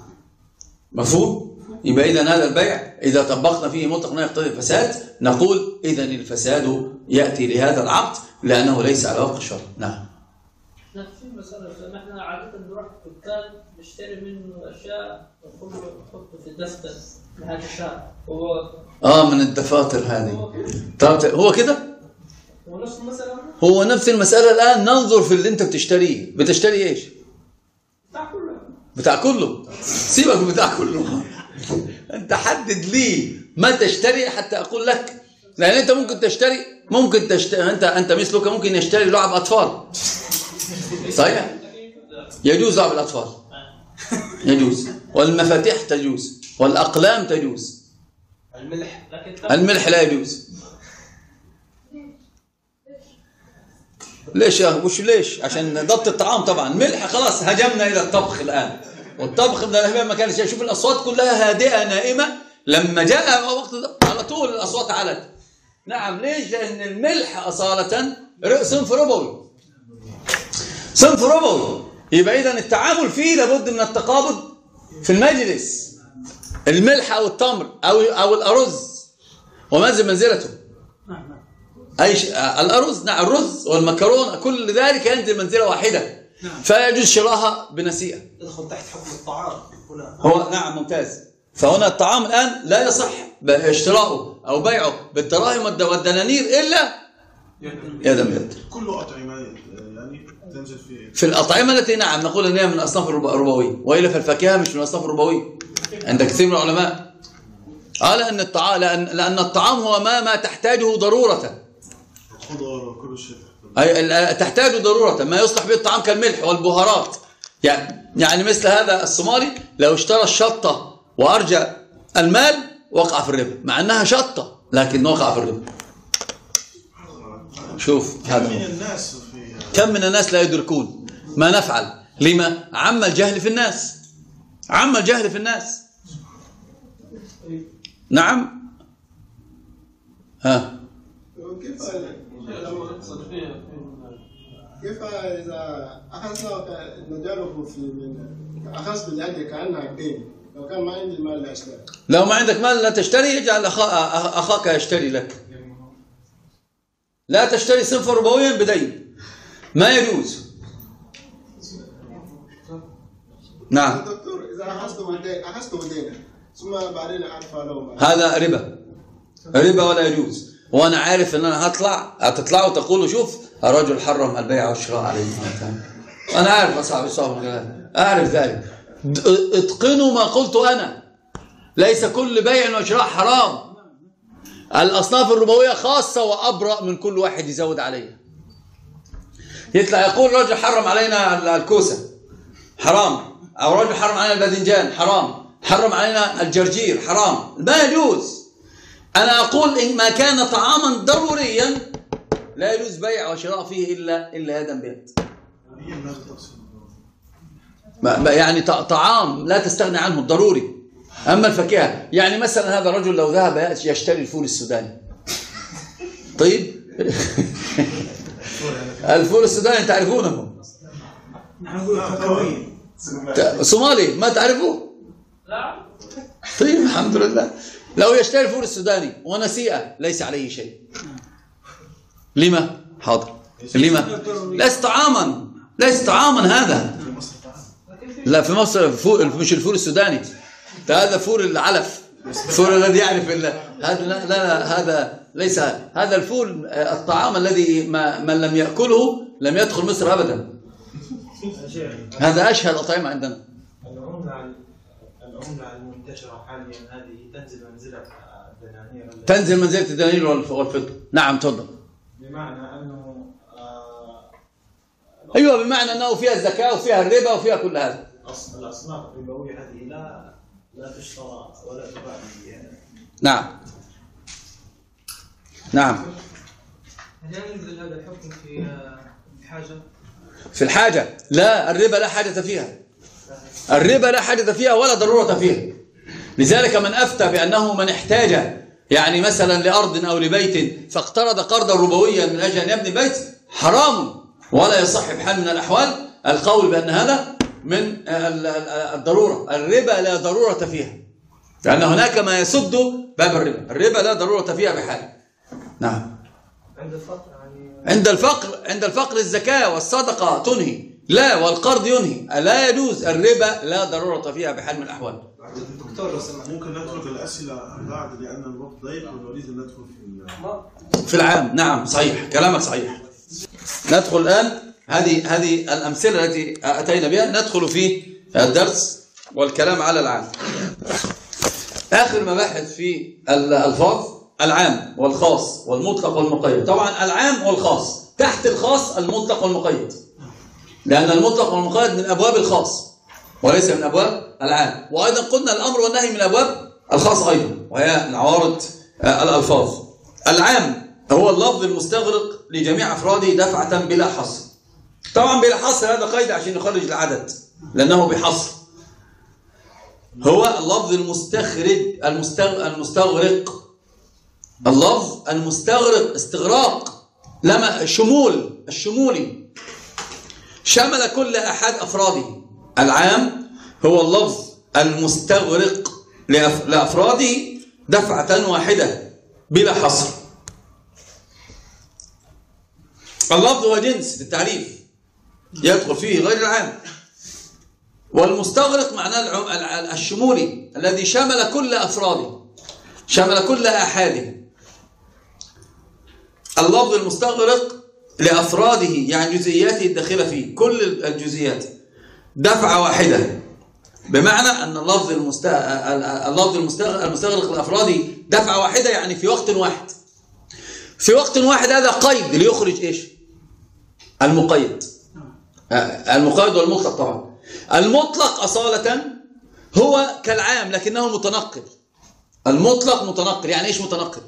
مفهوم؟ يبقى إذن هذا البيع إذا طبقنا فيه مطلق لا يقتضي الفساد، نقول إذن الفساد يأتي لهذا العقد لأنه ليس على وفق الشرع. نعم. نحن في مسألة نحن عادة نروح دكان نشتري منه أشياء ونحطه في دفتر لهذا الشهر. هو آه من الدفاتر هذه. طب هو كده؟ هو نفس المسألة؟ هو نفس المسألة. الآن ننظر في اللي أنت بتشتريه، بتشتري إيش؟ بتاع كله. بتاع كله. سيبك من بتاع كله. أنت حدد لي ما تشتري حتى أقول لك، لأن أنت ممكن تشتري ممكن تشتري أنت أنت مثلك ممكن يشتري لعب أطفال. صحيح؟ يجوز لعب الأطفال، يجوز، والمفاتيح تجوز، والأقلام تجوز. الملح الملح لا يجوز. ليش يا وش ليش؟ عشان ضبط الطعام طبعا. ملح خلاص هجمنا إلى الطبخ الآن، والطبخ من الأهباب ما كانش. شوف الأصوات كلها هادئة نائمة، لما جاء وقت على طول الأصوات علت. نعم ليش؟ لأن الملح أصالة صنف ربوي، صنف ربوي. يبقى إذن التعامل فيه لابد من التقابض في المجلس. الملح أو التمر أو أو الأرز ومنزل منزلته أي شيء. الأرز نعم الرز والمكرونة كل ذلك ينزل منزلة واحدة، فيجوز شراها بنسيئة. يدخل تحت حكم الطعام هنا. هو نعم ممتاز. فهنا الطعام الآن لا يصح اشتراؤه أو بيعه بالدراهم والدنانير إلا يدا بيد. كله أطعمة يعني تنزل في في الأطعمة التي نعم نقول أنها من أصناف الربوية، وإلا في الفاكهة مش من أصناف الربوية عند كثير من العلماء. قال أن الطعام لأن, لأن الطعام هو ما ما تحتاجه ضرورة، الخضار وكل شيء أي تحتاج ضرورة ما يصلح به الطعام كالملح والبهارات. يعني يعني مثل هذا الصومالي لو اشترى الشطة وأرجى المال وقع في الربا، مع أنها شطة لكن وقع في الربا. شوف هذا كم من الناس في كم من الناس لا يدركون ما نفعل. لما؟ عم الجهل في الناس، عم الجهل في الناس. نعم. ها كيف كيف إذا أخذنا نجرب في من أخذ بالأجل كأنها دين لو كان ما عندي المال لا اشتري. لو ما عندك مال لا تشتري، اجعل أخاك يشتري لك. لا تشتري صنفا ربويا بدين، ما يجوز. نعم. دكتور اذا اخذته الدين اخذته دينا ثم بعدين اعرف لو هذا ربا، ربا ولا يجوز. وانا عارف ان انا هطلع هتطلعوا وتقولوا شوف الرجل حرم البيع والشراء عليه. انا عارف اصحابي صاحب اعرف ذلك. اتقنوا ما قلت انا، ليس كل بيع وشراء حرام. الاصناف الربويه خاصه وابرأ من كل واحد يزود عليها. يطلع يقول رجل حرم علينا الكوسه حرام، او رجل حرم علينا الباذنجان حرام، حرم علينا الجرجير حرام، ما يجوز. أنا أقول إن ما كان طعاما ضروريا لا يجوز بيع وشراء فيه إلا إلا يدا بيد. يعني طعام لا تستغني عنه ضروري. أما الفاكهة، يعني مثلا هذا الرجل لو ذهب يشتري الفول السوداني، طيب الفول السوداني تعرفونه؟ صومالي ما تعرفوه؟ لا. طيب الحمد لله. لو يشتري الفول السوداني ونسيئة ليس عليه شيء. لما؟ حاضر. لما؟ ليس طعاما، ليس طعاما هذا. لا في مصر فول، مش الفول السوداني، هذا فول العلف، الفول الذي يعرف هذا. لا لا هذا ليس هذا الفول الطعام الذي ما من لم يأكله لم يدخل مصر أبدا. هذا أشهى الأطعمة عندنا. العملة المنتشرة حاليا هذه تنزل منزلة الدنانير، تنزل منزلة الدنانير والفضة. نعم تفضل. بمعنى أنه آه أيوة، بمعنى أنه فيها الزكاة وفيها الربا وفيها كل هذا. الأصناف الربوية هذه لا لا تشترى ولا تباع. نعم نعم. هل ينزل هذا الحكم في الحاجة؟ في الحاجة لا، الربا لا حاجة فيها، الربا لا حاجة فيها ولا ضرورة فيها. لذلك من أفتى بأنه من احتاج يعني مثلا لأرض أو لبيت فاقترض قرضا ربويا من أجل أن يبني بيت، حرام ولا يصح بحال من الأحوال القول بأن هذا من الضرورة. الربا لا ضرورة فيها، لأن هناك ما يسد باب الربا. الربا لا ضرورة فيها بحال. نعم. عند الفقر يعني عند الفقر عند الفقر الزكاة والصدقة تنهي، لا والقرض ينهي. لا يجوز الربا، لا ضرورة فيها بحال من الأحوال. دكتور لو سمحت ممكن نترك الأسئلة بعد لأن الوقت ضيق ونريد أن ندخل في في العام. نعم صحيح، كلامك صحيح. ندخل الآن هذه هذه الأمثلة التي أتينا بها، ندخل في الدرس والكلام على العام. آخر مباحث في الألفاظ العام والخاص والمطلق والمقيد. طبعا العام والخاص، تحت الخاص المطلق والمقيد، لأن المطلق والمقيد من أبواب الخاص وليس من أبواب العام. وأيضا قلنا الأمر والنهي من أبواب الخاص أيضا، وهي من عوارض الألفاظ. العام هو اللفظ المستغرق لجميع أفراده دفعة بلا حصر. طبعا بلا حصر هذا قيد عشان نخرج العدد لأنه بحصر. هو اللفظ المستخرج المستغرق، اللفظ المستغرق استغراق لما شمول الشمولي، شمل كل أحد أفراده. العام هو اللفظ المستغرق لأفراده دفعة واحدة بلا حصر. اللفظ هو جنس في التعريف يدخل فيه غير العام، والمستغرق معناه الشمولي الذي شمل كل أفراده، شمل كل أحاده. اللفظ المستغرق لأفراده يعني جزئياته الداخلة فيه، كل الجزئيات دفعة واحدة، بمعنى أن اللفظ اللفظ المستغرق لأفراده دفعة واحدة يعني في وقت واحد. في وقت واحد هذا قيد ليخرج إيش؟ المقيد. المقيد والمطلق. طبعا المطلق أصالة هو كالعام لكنه متنقل. المطلق متنقل. يعني إيش متنقل؟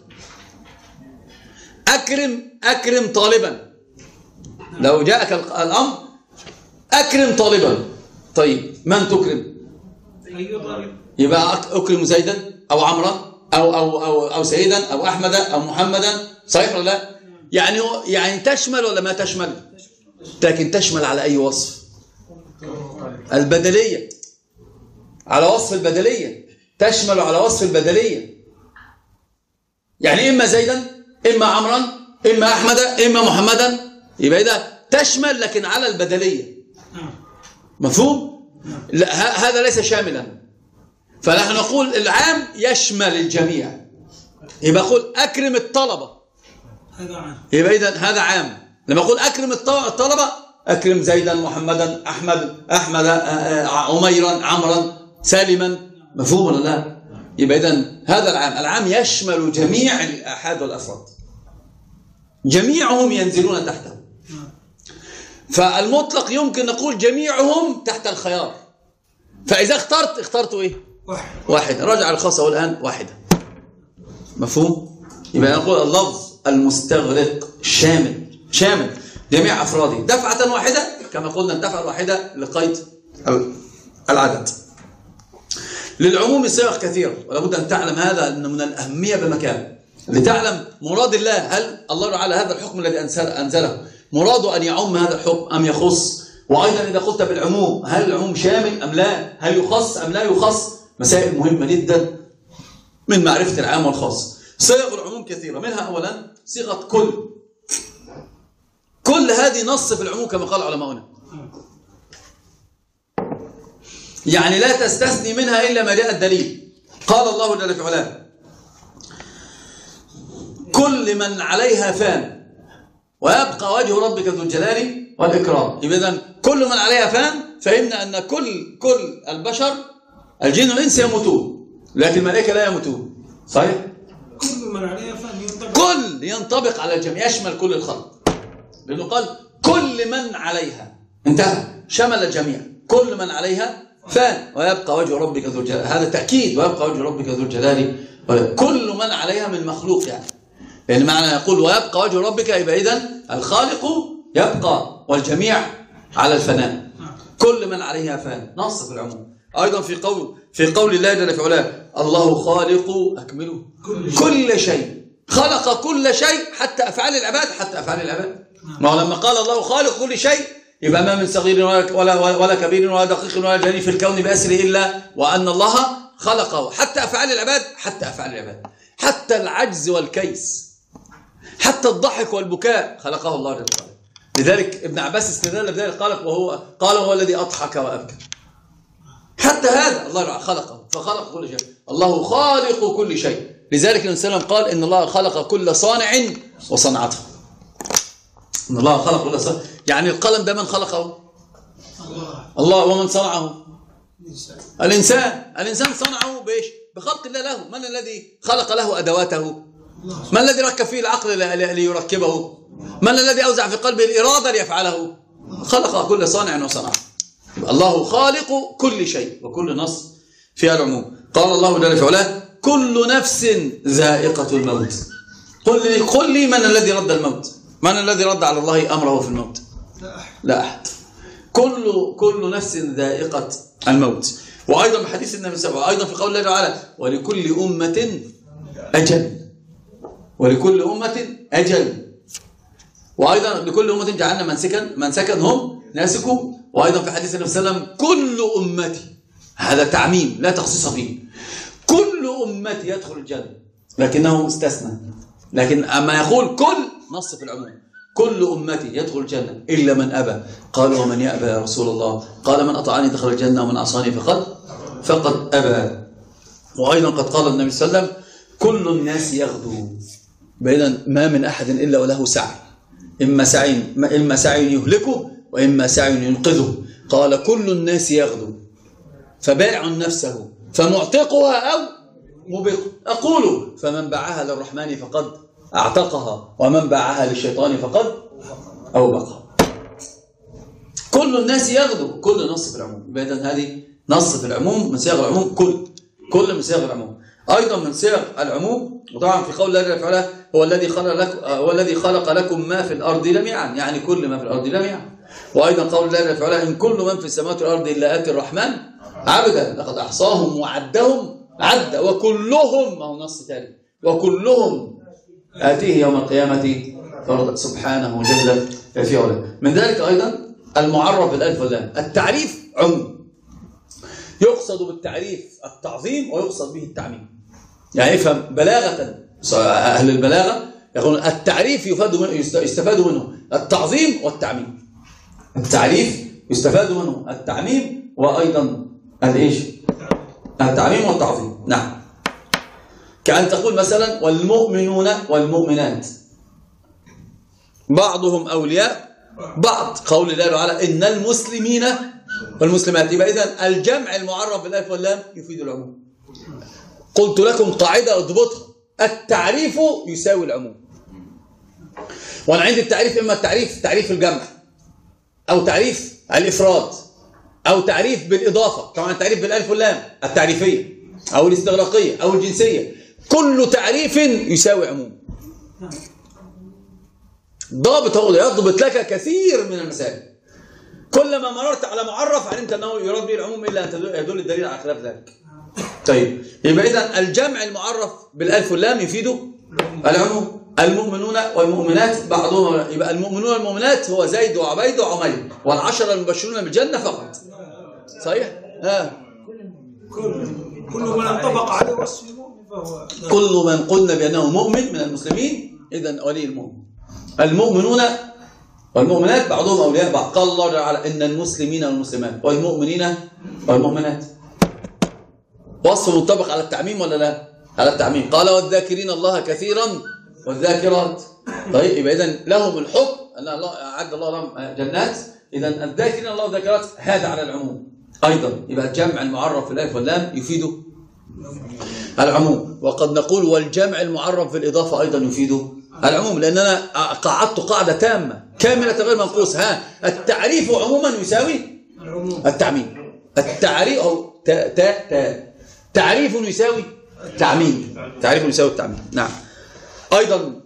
أكرم أكرم طالبا، لو جاءك الأمر أكرم طالبا، طيب من تكرم؟ يبقى أكرم زيدا أو عمرا أو أو أو أو سيدا أو أحمدا أو محمدا، صحيح ولا لا؟ يعني يعني تشمل ولا ما تشمل؟ لكن تشمل على أي وصف؟ البدلية، على وصف البدلية، تشمل على وصف البدلية. يعني إما زيدا إما عمرا إما أحمد إما محمدا، يبقى ده تشمل لكن على البدلية. مفهوم؟ لا هذا ليس شاملا. فنحن نقول العام يشمل الجميع. يبقى أقول أكرم الطلبة، يبقى إذا هذا عام. لما أقول أكرم الطلبة أكرم زيدا محمدا أحمد أحمد عميرا عمرا سالما. مفهوم ولا لا؟ يبقى إذا هذا العام. العام يشمل جميع الآحاد والأفراد، جميعهم ينزلون تحته. فالمطلق يمكن نقول جميعهم تحت الخيار. فإذا اخترت اخترتوا إيه؟ واحدة. رجع الخاصة والآن واحدة. مفهوم؟ يبقى نقول اللفظ المستغرق شامل شامل جميع أفراده دفعة واحدة، كما قلنا الدفعة الواحدة لقيد العدد. للعموم صيغ كثيرة، ولابد أن تعلم هذا أن من الأهمية بمكان لتعلم مراد الله. هل الله على هذا الحكم الذي أنزله مراده أن يعم هذا الحكم أم يخص؟ وأيضا إذا قلت بالعموم هل العموم شامل أم لا؟ هل يخص أم لا يخص؟ مسائل مهمة جدا من معرفة العام والخاص. صيغ العموم كثيرة، منها أولا صيغة كل. كل هذه نص في العموم كما قال علماؤنا، يعني لا تستثني منها إلا ما جاء الدليل. قال الله جل في علاه كل من عليها فان ويبقى وجه ربك ذو الجلال والإكرام. إذن كل من عليها فان، فهمنا أن كل كل البشر الجن والإنس يموتون، لكن الملائكة لا يموتون. صحيح؟ كل من عليها فان ينطبق كل ينطبق على الجميع، يشمل كل الخلق، لأنه قال كل من عليها، انتهى، شمل الجميع. كل من عليها فان ويبقى وجه ربك ذو الجلال، هذا تأكيد، ويبقى وجه ربك ذو الجلال. كل من عليها من مخلوق، يعني يعني معنى يقول ويبقى وجه ربك يبقى إذن الخالق يبقى والجميع على الفناء. كل من عليها فان، نص في العموم. أيضا في قول في قول الله جل في علاه الله خالق أكمله كل, كل شيء. خلق كل شيء حتى أفعال العباد، حتى أفعال العباد. ما هو لما قال الله خالق كل شيء يبقى ما من صغير ولا, ولا, ولا كبير ولا دقيق ولا جليل في الكون بأسره إلا وأن الله خلقه، حتى أفعال العباد، حتى أفعال العباد، حتى العجز والكيس، حتى الضحك والبكاء خلقه الله جل وعلا. لذلك ابن عباس استدل بذلك قال وهو قال هو الذي أضحك وأبكى. حتى هذا الله خلقه، فخلق كل شيء. الله خالق كل شيء. لذلك النبي صلى الله عليه وسلم قال إن الله خلق كل صانع وصنعته. إن الله خلق كل صانع، يعني القلم ده من خلقه؟ الله. الله. ومن صنعه؟ الإنسان. الإنسان صنعه بإيش؟ بخلق الله له. من الذي خلق له أدواته؟ من الذي ركب فيه العقل ليركبه؟ من الذي أوزع في قلبه الإرادة ليفعله؟ خلق كل صانع وصنعه. الله خالق كل شيء، وكل نص فيها العموم. قال الله جل في علاه كل نفس ذائقة الموت. قل لي قل لي من الذي رد الموت؟ من الذي رد على الله أمره في الموت؟ لا أحد. كل كل نفس ذائقة الموت. وأيضا بحديث النبي صلى الله عليه وسلم، وأيضا في قول الله تعالى ولكل أمة أجل. ولكل أمة أجل. وأيضا لكل أمة جعلنا منسكا منسكا هم ناسكوا. وأيضا في حديث النبي صلى الله عليه وسلم كل أمتي، هذا تعميم لا تخصيص فيه، كل أمتي يدخل الجنة، لكنه استثنى. لكن أما يقول كل نص في العموم، كل أمتي يدخل الجنة إلا من أبى. قال ومن يأبى يا رسول الله؟ قال من أطاعني دخل الجنة ومن عصاني فقد فقد أبى. وأيضا قد قال النبي صلى الله عليه وسلم كل الناس يغدو، بينا ما من أحد إلا وله سعي، إما سعي إما سعي يهلكه وإما سعي ينقذه. قال كل الناس يغدو فبائع نفسه فمعتقها أو مبق. أقول فمن باعها للرحمن فقد اعتقها ومن باعها للشيطان فقد أوبقها. كل الناس يغدو، كل نص في العموم. إذا هذه نص في العموم من صيغ العموم، كل كل من صيغ العموم. أيضا من صيغ العموم وطبعا في قول الله تعالى هو الذي خلق لكم هو الذي خلق لكم ما في الأرض جميعا، يعني كل ما في الأرض جميعا. وأيضا قول الله تعالى إن كل من في السماوات والأرض إلا آتي الرحمن عبدا لقد أحصاهم وعدهم عدا وكلهم، ما هو نص ثاني، وكلهم آتيه يوم القيامة فرضا سبحانه جل في علاه. من ذلك أيضا المعرف بالألف واللام. التعريف عموم، يقصد بالتعريف التعظيم ويقصد به التعميم. يعني افهم بلاغة، أهل البلاغة يقولون التعريف يفاد منه يستفاد منه التعظيم والتعميم. التعريف يستفاد منه التعميم وأيضا الإيش؟ التعميم والتعظيم. نعم. كأن تقول مثلا والمؤمنون والمؤمنات بعضهم أولياء بعض، قول الله تعالى إن المسلمين والمسلمات. يبقى إذن الجمع المعرف بالألف واللام يفيد العموم. قلت لكم قاعدة اضبطها، التعريف يساوي العموم. وأنا عندي التعريف إما التعريف تعريف الجمع أو تعريف الإفراد أو تعريف بالإضافة، طبعا التعريف بالألف واللام التعريفية أو الاستغراقية أو الجنسية، كل تعريف يساوي عموم. ضابط هو يضبط لك كثير من المسائل. كلما مررت على معرف علمت أنه يراد به العموم إلا أن يدل الدليل على خلاف ذلك. طيب يبقى إذن الجمع المعرف بالألف واللام يفيد العموم. المؤمنون والمؤمنات بعضهم، يبقى المؤمنون والمؤمنات هو زيد وعبيد وعمير والعشرة المبشرون بالجنة فقط. صحيح؟ ها. كل من انطبق عليه وصف المؤمن فهو كل من قلنا بأنه مؤمن من المسلمين إذن ولي المؤمن. المؤمنون والمؤمنات بعضهم أولياء بعض. قال الله تعالى إن المسلمين والمسلمات والمؤمنين والمؤمنات. وصف منطبق على التعميم ولا لا؟ على التعميم. قال والذاكرين الله كثيرا والذاكرات. طيب يبقى إذن لهم الحكم أن الله أعد الله لهم جنات. إذن الذاكرين الله والذاكرات هذا على العموم أيضا. يبقى الجمع المعرف في الألف واللام يفيد العموم. وقد نقول والجمع المعرف في الإضافة أيضا يفيد العموم، لأننا قعدت قاعدة تامة كاملة غير منقوص. ها التعريف عموما يساوي التعميم. التعريف أو تا تا تا تعريف يساوي تعميم. تعريف يساوي التعميم. نعم. أيضا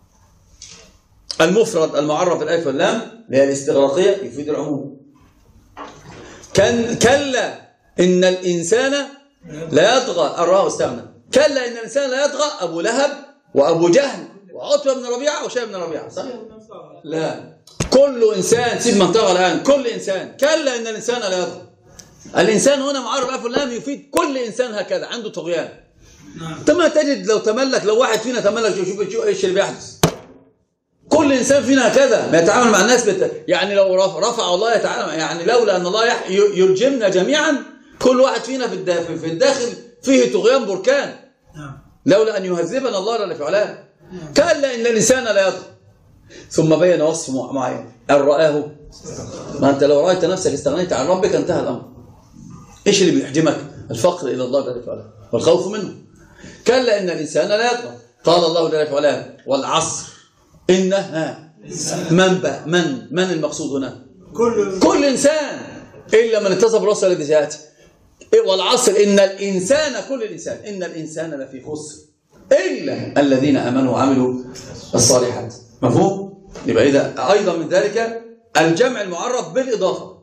المفرد المعرف في الألف واللام اللي هي الاستغراقية يفيد العموم. كان كلا إن الإنسان لا يطغى الراء واستغنى. كلا إن الإنسان لا يطغى أبو لهب وأبو جهل وعتبة بن ربيعة وشيبة بن ربيعة. صح؟ لا، كل إنسان سيب من طغى الآن. كل إنسان. كلا إن الإنسان لا يطغى. الإنسان هنا معرف الألف واللام يفيد كل إنسان هكذا عنده طغيان. ثم تجد لو تملك لو واحد فينا تملك شوف شوف ايش اللي بيحدث. كل انسان فينا هكذا ما يتعامل مع الناس بت... يعني لو رفع الله تعالى، يعني لولا ان الله يح... يرجمنا جميعا كل واحد فينا في الداخل في الداخل فيه طغيان بركان. لولا ان يهذبنا الله جل في علاه. كلا ان الانسان لا يطغى. ثم بين وصف معين ان رآه. ما انت لو رايت نفسك استغنيت عن ربك انتهى الامر. ايش اللي بيحجمك؟ الفقر الى الله جل في علاه والخوف منه. كلا إن الإنسان لا يطغى. قال الله جل وعلا والعصر إنها من بقى من من المقصود هنا؟ كل كل إنسان إلا من اتصف بالوصف الذي سيأتي. والعصر إن الإنسان كل الإنسان إن الإنسان لفي خسر إلا الذين آمنوا وعملوا الصالحات. مفهوم؟ يبقى إذا أيضا من ذلك الجمع المعرف بالإضافة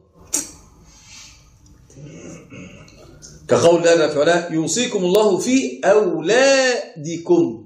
كقول الله جل وعلا يوصيكم الله في أولادكم.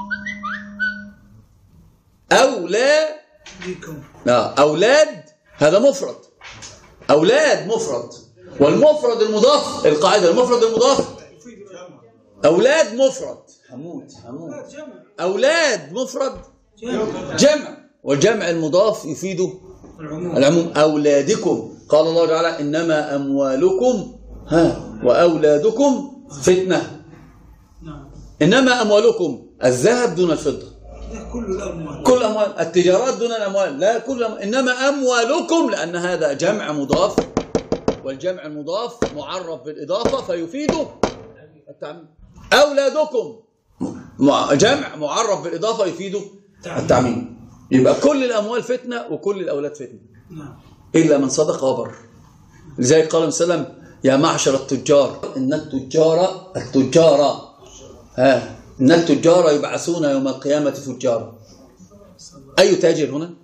أولادكم. أولاد هذا مفرد. أولاد مفرد. والمفرد المضاف القاعدة المفرد المضاف أولاد مفرد. حمود حمود أولاد مفرد جمع. والجمع المضاف يفيد العموم. أولادكم. قال الله تعالى إنما أموالكم ها وأولادكم فتنة. إنما أموالكم الذهب دون الفضة. كل الأموال. كل الأموال. التجارات دون الأموال. لا كل أموال. إنما أموالكم لأن هذا جمع مضاف والجمع المضاف معرف بالإضافة فيفيد التعميم. أولادكم جمع معرف بالإضافة يفيد التعميم. يبقى كل الأموال فتنة وكل الأولاد فتنة إلا من صدق وبر. لذلك قال صلى الله عليه وسلم يا معشر التجار إن التجار التجار ها إن التجار يبعثون يوم القيامة فجارا. أي تاجر هنا؟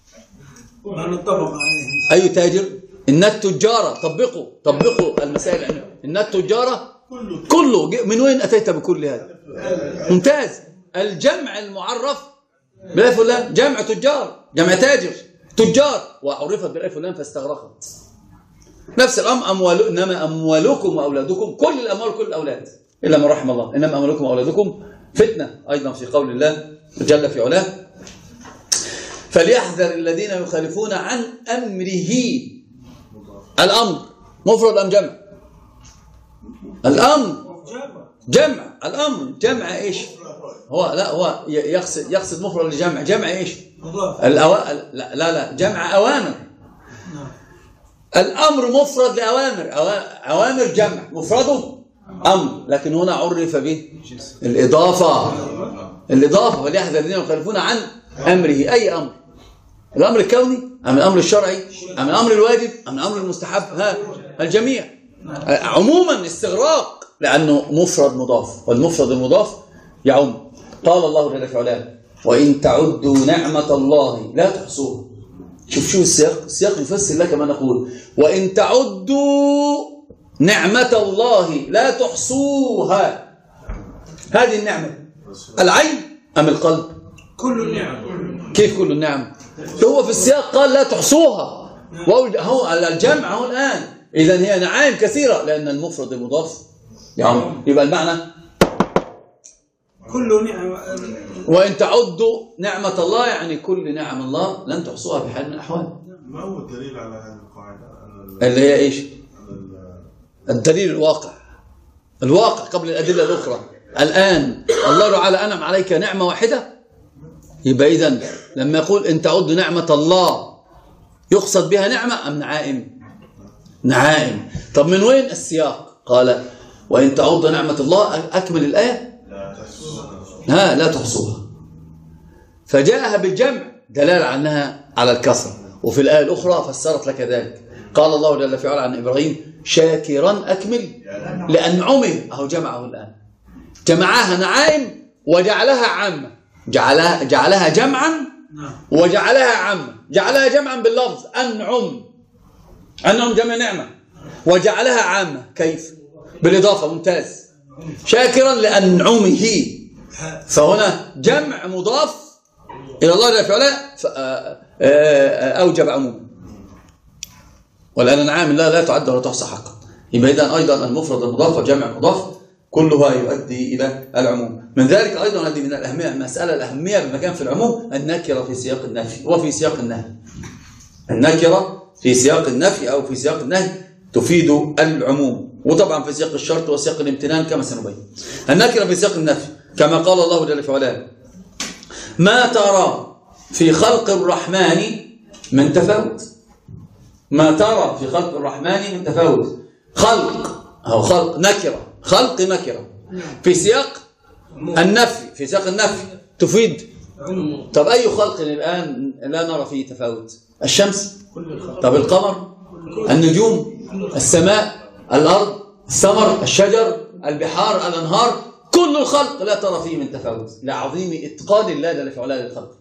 أي تاجر؟ إن التجار طبقوا طبقوا المسائل. إن التجار كله من وين أتيت بكل هذا؟ ممتاز. الجمع المعرف بالألف واللام جمع تجار جمع تاجر تجار وعرفت بالألف واللام فاستغرقت. نفس الأمر أموال، إنما أموالكم وأولادكم، كل الأموال كل الأولاد إلا من رحم الله، إنما أموالكم وأولادكم فتنة، أيضا في قول الله جل في علاه فليحذر الذين يخالفون عن أمره. الأمر مفرد أم جمع؟ الأمر جمع. الأمر جمع إيش؟ هو لا هو يقصد يقصد مفرد الجمع. جمع إيش؟ الأو... لا لا لا جمع أوامر. الأمر مفرد لأوامر، أوامر جمع، مفرده أمر، لكن هنا عرف به الإضافة. الإضافة وليحذر الذين يخالفون عن أمره. أي أمر؟ الأمر الكوني أم الأمر الشرعي أم الأمر الواجب أم الأمر المستحب؟ ها الجميع عموما استغراق، لأنه مفرد مضاف، والمفرد المضاف يعم. قال الله جل وعلا وإن تعدوا نعمة الله لا تحصوها. شوف شو السياق، السياق يفسر لك ما نقول. وإن تعدوا نعمة الله لا تحصوها. هذه النعمة العين أم القلب؟ كل النعم. كيف كل النعم؟ هو في السياق قال لا تحصوها، وهو الجمع هو الآن، إذن هي نعائم كثيرة لأن المفرد المضاف يعم. يبقى المعنى كل نعم. وإن تعدوا نعمة الله يعني كل نعم الله لن تحصوها بحال من الأحوال. ما هو الدليل على هذه القاعدة؟ اللي هي إيش؟ الدليل الواقع. الواقع قبل الأدلة الأخرى. الآن الله تعالى أنعم عليك نعمة واحدة، يبقى إذن لما يقول إن تعدوا نعمة الله يقصد بها نعمة أم نعائم؟ نعائم. طب من وين السياق؟ قال وإن تعدوا نعمة الله، أكمل الآية ها لا تحصوها. فجاءها بالجمع دلالة عنها على الكسر، وفي الآية الأخرى فسرت لك ذلك. قال الله جل في علاه عن إبراهيم شاكرا أكمل لأنعمه، أهو جمعه الآن، جمعها نعائم وجعلها عامة، جعلها جعلها جمعا وجعلها عامة. جعلها جمعا باللفظ أنعم، أنعم جمع نعمة، وجعلها عامة كيف؟ بالإضافة. ممتاز. شاكرا لأنعمه، فهنا جمع مضاف إلى الله جل في علاه أوجب عموما. والآن الأنعام لا لا تعد ولا تحصى حقا. يبقى إذن أيضا المفرد المضاف والجمع المضاف كلها يؤدي إلى العموم. من ذلك أيضا هذه من الأهمية، المسألة الأهمية بمكان في العموم النكرة في سياق النفي وفي سياق النهي. النكرة في سياق النفي أو في سياق النهي تفيد العموم، وطبعا في سياق الشرط وسياق الامتنان كما سنبين. النكرة في سياق النفي كما قال الله جل في علاه ما ترى في خلق الرحمن من تفاوت. ما ترى في خلق الرحمن من تفاوت. خلق أو خلق نكرة، خلق نكرة في سياق النفي، في سياق النفي تفيد. طب أي خلق الآن لا نرى فيه تفاوت؟ الشمس، طب القمر، النجوم، السماء، الأرض، الثمر، الشجر، البحار، الأنهار، كل الخلق لا ترى فيه من تفاوت لعظيم إتقان الله جل في علاه للخلق.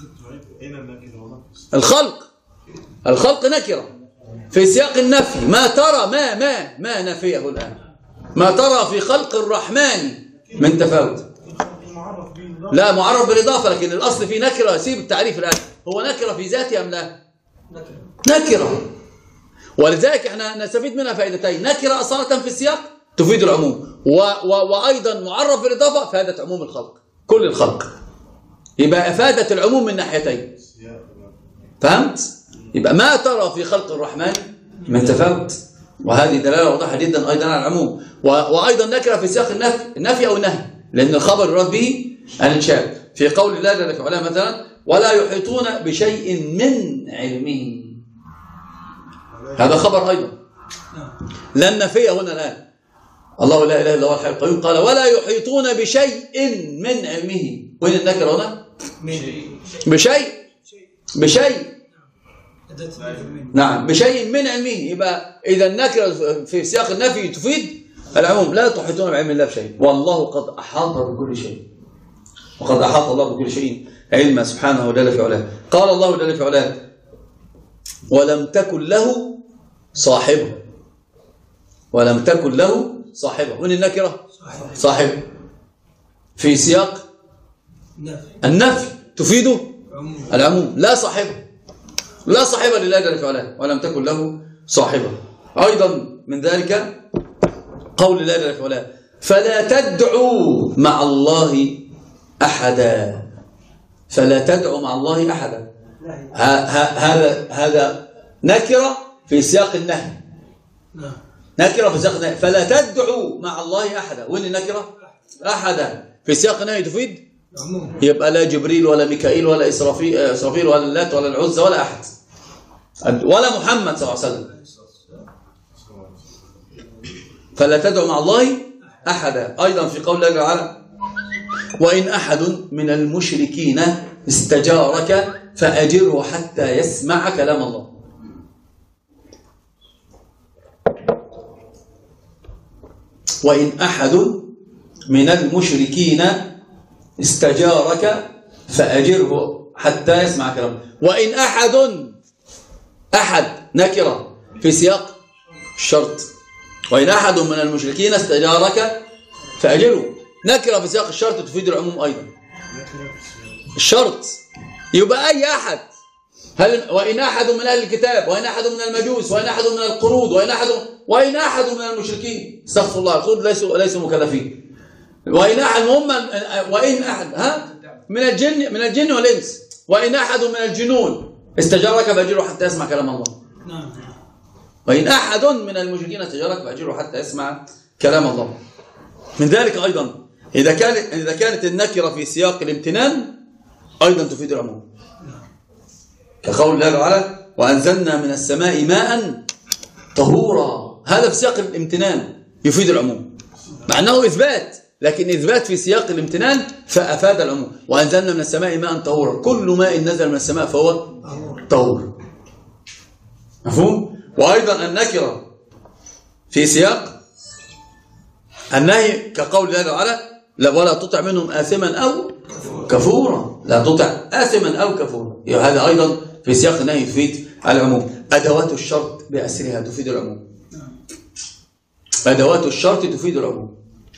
الخلق الخلق نكرة في سياق النفي. ما ترى ما ما ما نفيه الآن. ما ترى في خلق الرحمن من تفاوت. لا معرف بالإضافة، لكن الأصل في نكرة. سيب التعريف الآن. هو نكرة في ذاته أم لا؟ نكرة. ولذلك احنا نستفيد منها فائدتين. نكرة أصالة في السياق تفيد العموم، و و وأيضا معرف بالإضافة فادت عموم الخلق، كل الخلق. يبقى أفادت العموم من ناحيتين. فهمت؟ يبقى ما ترى في خلق الرحمن من تفاوت، وهذه دلالة واضحة جدا أيضا على العموم. وأيضا نكرة في سياق النفي، النفي أو النهي، لأن الخبر يراد به الإنشاء. في قول الله جل وعلا مثلا ولا يحيطون بشيء من علمه، هذا خبر أيضا. لا النفي هنا الآن. الله لا إله إلا هو الحي القيوم قال ولا يحيطون بشيء من علمه. وين النكرة هنا؟ بشيء بشيء نعم بشيء من علمه. يبقى إذا النكرة في سياق النفي تفيد العموم. لا تحيطون بعلم الله بشيء والله قد أحاط بكل شيء، وقد أحاط الله بكل شيء علما سبحانه وجل في علاه. قال الله جل في علاه ولم تكن له صاحبه، ولم تكن له صاحبه. وين النكرة؟ صاحبه في سياق النفي تفيده العموم. لا صاحبه، لا صاحبه لله جل في علاه. ولم تكن له صاحبه. أيضا من ذلك قول الله جل وعلا فلا تدعوا مع الله أحدا. فلا تدعوا مع الله أحدا، هذا هذا نكرة في سياق النهي. نكرة في سياق النهي. فلا تدعوا مع الله أحدا، وين النكرة؟ أحدا في سياق النهي تفيد يبقى لا جبريل ولا ميكائيل ولا إسرافيل إسرافيل ولا اللات ولا العزى ولا أحد ولا محمد صلى الله عليه وسلم. فلا تدعوا مع الله أحدا. أيضا في قول الله تعالى وإن أحد من المشركين استجارك فأجره حتى يسمع كلام الله. وإن أحد من المشركين استجارك فأجره حتى يسمع كلام الله. وإن أحد، أحد نكرة في سياق الشرط. وإن أحد من المشركين استجارك فأجره نكرة في سياق الشرط تفيد العموم أيضا. الشرط يبقى أي أحد. هل وإن أحد من أهل الكتاب وإن أحد من المجوس وإن أحد من القرود وإن أحد وإن أحد من المشركين استغفر الله القرود ليسوا ليسوا مكلفين. وإن أحد هم وإن أحد ها من الجن من الجن والإنس وإن أحد من الجنون استجارك فأجره حتى يسمع كلام الله. وإن أحد من المشركين استجارك فأجره حتى يسمع كلام الله. من ذلك أيضا إذا كانت إذا كانت النكرة في سياق الامتنان أيضا تفيد العموم، كقول الله تعالى وأنزلنا من السماء ماء طهورا. هذا في سياق الامتنان يفيد العموم مع أنه إثبات، لكن إثبات في سياق الامتنان فأفاد العموم. وأنزلنا من السماء ماء طهورا، كل ماء نزل من السماء فهو طهور. مفهوم؟ وأيضا النكرة في سياق النهي كقول الله تعالى ولا تطع منهم آثما أو كفورا. لا تطع آثما أو كفورا، هذا أيضا في سياق النهي يفيد العموم. أدوات الشرط بأسرها تفيد العموم. أدوات الشرط تفيد العموم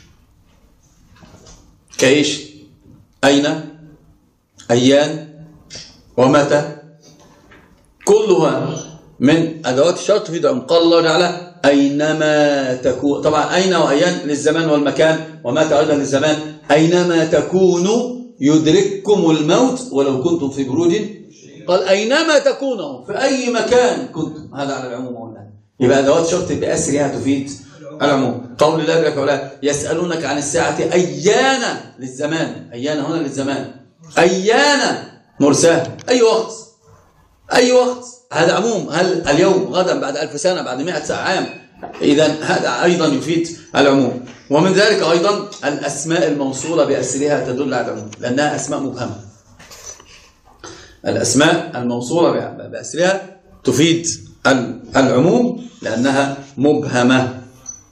كإيش؟ أين، أيان، ومتى، كلها من أدوات الشرط تفيد العموم. قال الله تعالى أينما تكون، طبعا أين وأيان للزمان والمكان، ومتى أيضا للزمان. أينما تكونوا يدرككم الموت ولو كنتم في بروج. قال أينما تكونوا في أي مكان كنتم، هذا على العموم والله. يبقى أدوات شرط بأسرها تفيد العموم. قول الله جل وعلا يسألونك عن الساعة أيان للزمان، أيان هنا للزمان، أيان مرساه، أي وقت، أي وقت، هذا عموم. هل اليوم، غدا، بعد ألف سنة، بعد مئة عام؟ إذا هذا أيضا يفيد العموم. ومن ذلك أيضا الأسماء الموصولة بأسرها تدل على العموم لأنها أسماء مبهمة. الأسماء الموصولة بأسرها تفيد العموم لأنها مبهمة.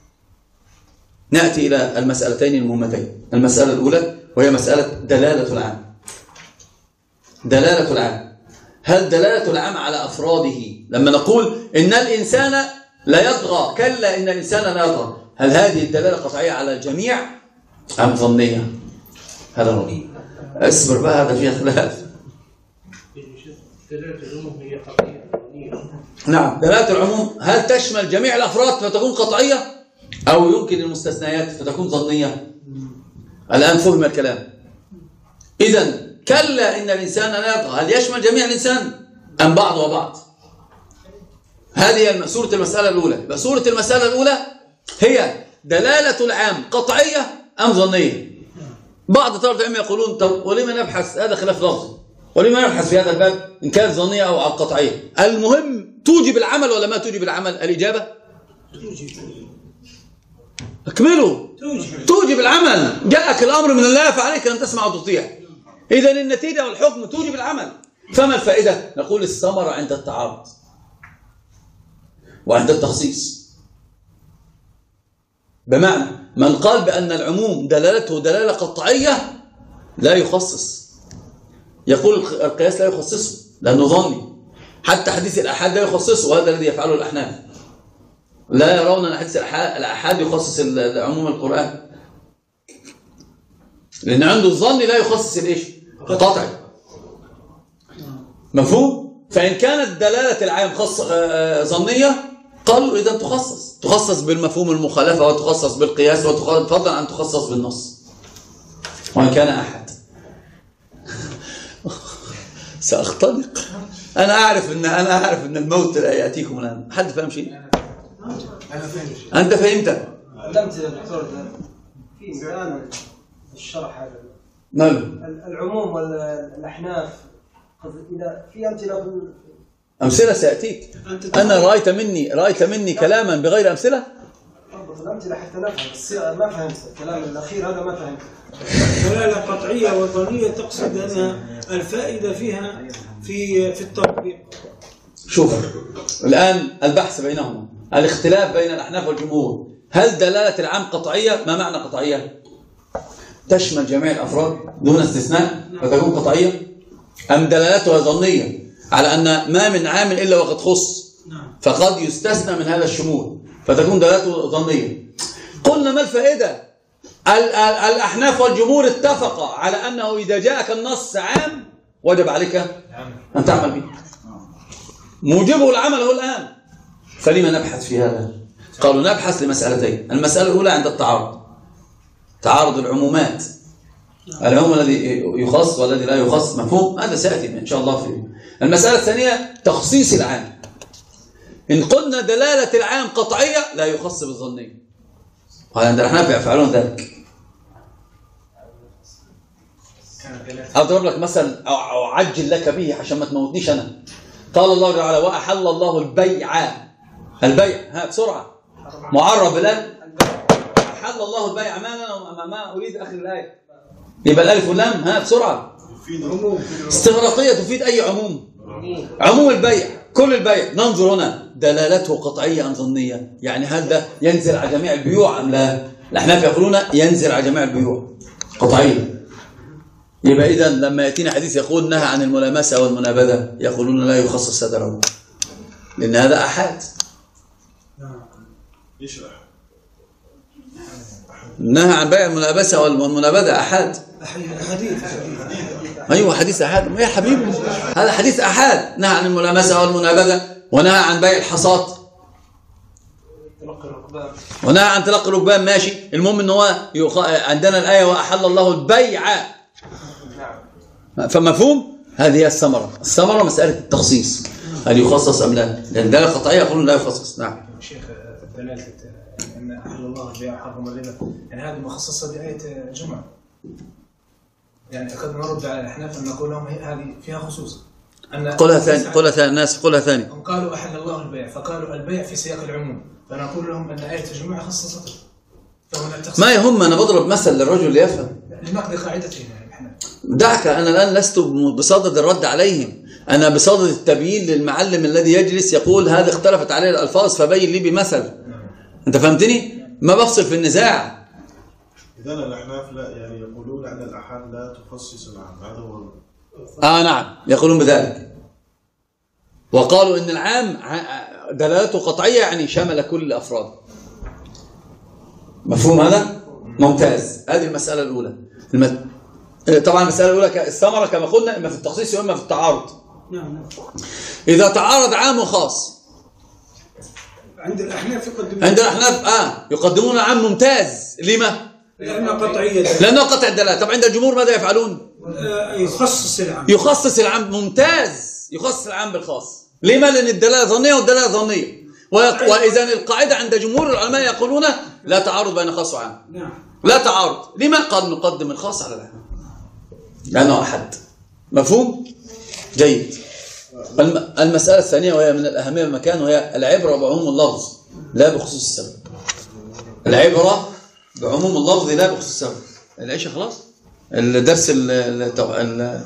نأتي إلى المسألتين المهمتين. المسألة الأولى وهي مسألة دلالة العام. دلالة العام، هل دلالة العام على أفراده؟ لما نقول إن الإنسان لا يطغى، كلا إن الإنسان لا يطغى، هل هذه الدلالة قطعية على الجميع أم ظنية؟ هذا هو. اصبر بقى، هذا فيها خلاف. دلالة العموم هي قطعية. نعم، دلالة العموم هل تشمل جميع الأفراد فتكون قطعية أو يمكن المستثنيات فتكون ظنية؟ الآن فهم الكلام. إذن كلا إن الإنسان لا يطغى، هل يشمل جميع الإنسان أم بعض وبعض؟ هذه سورة المسألة الأولى. سورة المسألة الأولى هي دلالة العام قطعية أم ظنية؟ بعض طلبة العلم يقولون طب ولما نبحث، هذا خلاف لفظي، ولما نبحث في هذا الباب إن كانت ظنية أو قطعية؟ المهم توجب العمل ولا ما توجب العمل؟ الإجابة اكملوا. توجب. توجب العمل. جاءك الأمر من الله فعليك أن تسمع وتطيع. إذن النتيجة والحكم توجب العمل. فما الفائدة؟ نقول الثمرة عند التعارض وعند التخصيص. بمعنى من قال بأن العموم دلالته دلالة قطعية لا يخصص، يقول القياس لا يخصصه لأنه ظني، حتى حديث الأحاد لا يخصصه، وهذا الذي يفعله الأحناف. لا يرون أن حديث الأحاد يخصص عموم القرآن، لأن عنده الظن لا يخصص الإيش؟ القطعي. مفهوم؟ فإن كانت دلالة العام خاصة ظنية قالوا إذا تخصص تخصص بالمفهوم المخالفة وتخصص بالقياس وفضلا عن تخصص بالنص وإن كان أحد. سأختلق. أنا أعرف إن أنا أعرف إن الموت لا يأتيكم الآن. حد فهم شيء؟ أنا فهمت شيء. أنت فهمت؟ علمت يا دكتور في مكان الشرح هذا. نعم. العموم والأحناف إذا في أمثلة أمثلة سيأتيك. أنا رأيت مني رأيت مني كلاما بغير أمثلة؟ الأمثلة حتى نفهم بس ما فهمت الكلام الأخير هذا ما فهمت. دلالة قطعية وظنية تقصد أن الفائدة فيها في في التطبيق. شوف الآن البحث بينهما الاختلاف بين الأحناف والجمهور، هل دلالة العام قطعية؟ ما معنى قطعية؟ تشمل جميع الأفراد دون استثناء فتكون قطعية، أم دلالتها ظنية على أن ما من عام إلا وقد خص فقد يستثنى من هذا الشمول فتكون دلالته ظنية. قلنا ما الفائدة؟ الأحناف والجمهور اتفقا على أنه إذا جاءك النص عام وجب عليك أن تعمل به، موجبه العمل هو الآن. فلما نبحث في هذا؟ قالوا نبحث لمسألتين. المسألة الأولى عند التعارض، تعارض العمومات، العموم الذي يخص والذي لا يخص، مفهوم؟ هذا سيأتي إن شاء الله في المسألة الثانية تخصيص العام. إن قلنا دلالة العام قطعية لا يخص بالظنية، وهذا عند الأحناف يفعلون ذلك. أضرب لك مثل أو أعجل لك به عشان ما تموتنيش أنا. قال الله تعالى وأحل الله البيع، البيع ها بسرعة معرب بالألف، أحل الله البيع ما أنا ما أريد آخر الآية، يبقى الألف واللام ها بسرعة استغراقية تفيد أي عموم، عموم البيع كل البيع. ننظر هنا دلالته قطعية أم ظنية؟ يعني هل ده ينزل على جميع البيوع أم لا؟ الأحناف يقولون ينزل على جميع البيوع قطعية. يبقى إذا لما يأتينا حديث يقول نهى عن الملامسة والمنابذة يقولون لا يخصص هذا العموم لأن هذا أحاد. نهى عن بيع الملابسة والمنابذة أحاد. أيوة حديث أحاد يا حبيبي، هذا حديث أحاد. نهى عن الملامسة والمنابذة ونهى عن بيع الحصات ونهى عن تلقي الركبان، ماشي. المهم ان هو يخ... عندنا الآية وأحل الله البيع، فمفهوم هذه هي الثمرة. الثمرة مسألة التخصيص، هل يخصص أم لا؟ لأن دلالة قطعية يقولون لا يخصص. نعم شيخ دلالة أن أحل الله البيع حرم الربا، يعني هذه مخصصة بآية الجمعة، يعني قد نرد على الأحناف أن نقول لهم هذه فيها خصوص. قولها ثاني، قولها ثاني الناس قولها ثاني. هم قالوا أحل الله البيع فقالوا البيع في سياق العموم، فنقول لهم أن آية الجمعة خصصته. ما يهم، أنا بضرب مثل للرجل ليفهم. لنقضي قاعدتين يعني احنا. دعك، أنا الآن لست بصدد الرد عليهم، أنا بصدد التبيين للمعلم الذي يجلس يقول هذا اختلفت عليه الألفاظ فبين لي بمثل. أنت فهمتني؟ ما بفصل في النزاع. إذا الأحناف لا يعني يقولون أن الأحاد لا تخصص العام، هذا هو. آه نعم يقولون بذلك، وقالوا إن العام دلالته قطعية يعني شمل كل الأفراد. مفهوم هذا؟ ممتاز. هذه المسألة الأولى. الم... طبعا المسألة الأولى الثمرة كما قلنا إما في التخصيص وإما في التعارض. نعم. إذا تعارض عام وخاص عند الأحناف يقدمون عند الأحناف آه يقدمون عام ممتاز. لما؟ لأنه قطعية، لأنه قطع الدلالة. طب عند الجمهور ماذا يفعلون؟ يخصص العام، يخصص العام. ممتاز، يخصص العام بالخاص. لما؟ لأن الدلالة ظنية والدلالة ظنية، وإذا القاعدة عند جمهور العلماء يقولون لا تعارض بين خاص وعام. نعم. لا تعارض. لما؟ قد نقدم الخاص على العام لأنه أحد. مفهوم؟ جيد. المسألة الثانية وهي من الأهمية المكان، وهي العبرة بعموم اللفظ لا بخصوص السبب. العبرة بعموم اللفظ لا بخصوص السبب. العيشة خلاص؟ الدرس ال ال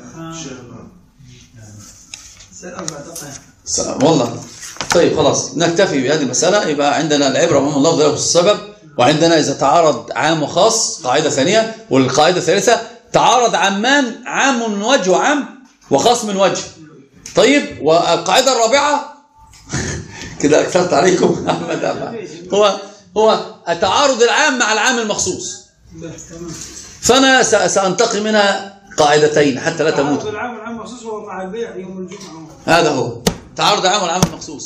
والله طيب خلاص نكتفي بهذه المسألة. يبقى عندنا العبرة بعموم اللفظ لا بخصوص السبب، وعندنا إذا تعارض عام وخاص قاعدة ثانية، والقاعدة الثالثة تعارض عامان، عام من وجه وعام وخاص من وجه. طيب، والقاعدة الرابعة كده أكثرت عليكم أحمد أحمد هو هو تعارض العام مع العام المخصوص. فأنا سأنتقي منها قاعدتين حتى لا تموت. تعارض العام والعام المخصوص هو مع البيع يوم الجمعة. هذا هو تعارض العام والعام المخصوص.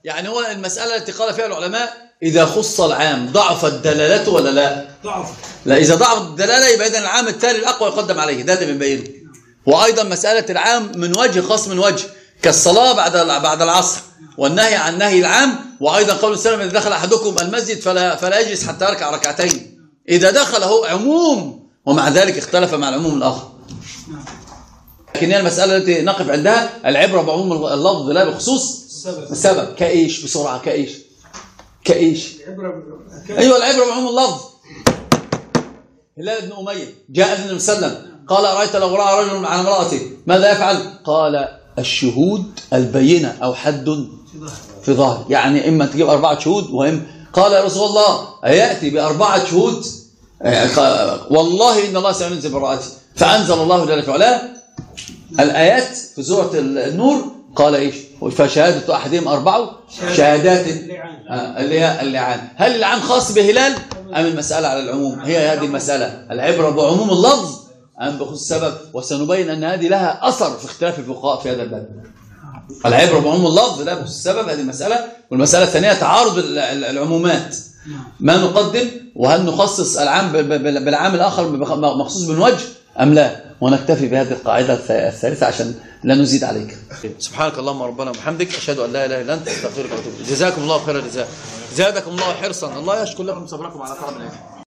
يعني هو المسألة التي قال فيها العلماء إذا خص العام ضعفت دلالته ولا لا؟ ضعف. لا، إذا ضعفت الدلالة يبقى إذن العام التالي الأقوى يقدم عليه، ده اللي بنبينه. وأيضا مسألة العام من وجه خاص من وجه كالصلاة بعد بعد العصر والنهي عن نهي العام، وأيضا قول السلام إذا دخل أحدكم المسجد فلا فلا يجلس حتى يركع ركعتين. إذا دخل هو عموم ومع ذلك اختلف مع العموم الآخر. لكن هي المسألة التي نقف عندها العبرة بعموم اللفظ لا بخصوص السبب. كإيش؟ بسرعة كإيش؟ كإيش؟ أيوة العبرة بعموم اللفظ. هلال بن أمية جاء النبي صلى الله عليه وسلم قال أرأيت لو رأى رجل على امرأته ماذا يفعل؟ قال الشهود البينة أو حد في ظهر، يعني إما تجيب أربعة شهود وهم. قال يا رسول الله أيأتي بأربعة شهود؟ والله إن الله سينزل براءتي. فأنزل الله جل وعلا الآيات في سورة النور قال إيش؟ فشهادة أحدهم أربع شهادات اللي هي اللعان. هل اللعان خاص بهلال أم المسألة على العموم؟ هي هذه المسألة، العبرة بعموم اللفظ أم بخصوص السبب؟ وسنبين أن هذه لها أثر في اختلاف الفقهاء في هذا الباب. العبرة بعموم اللفظ لا بخصوص السبب، هذه المسألة. والمسألة الثانية تعارض العمومات، ما نقدم وهل نخصص العام بالعام الآخر مخصوص من وجه أم لا. ونكتفي بهذه القاعدة الثالثة عشان لا نزيد عليك. سبحانك اللهم ربنا وبحمدك أشهد أن لا إله إلا أنت أستغفرك وأتوب إليك. جزاكم الله خير الجزاء، زادكم الله حرصا، الله يشكر لكم صبركم على طلب العلم.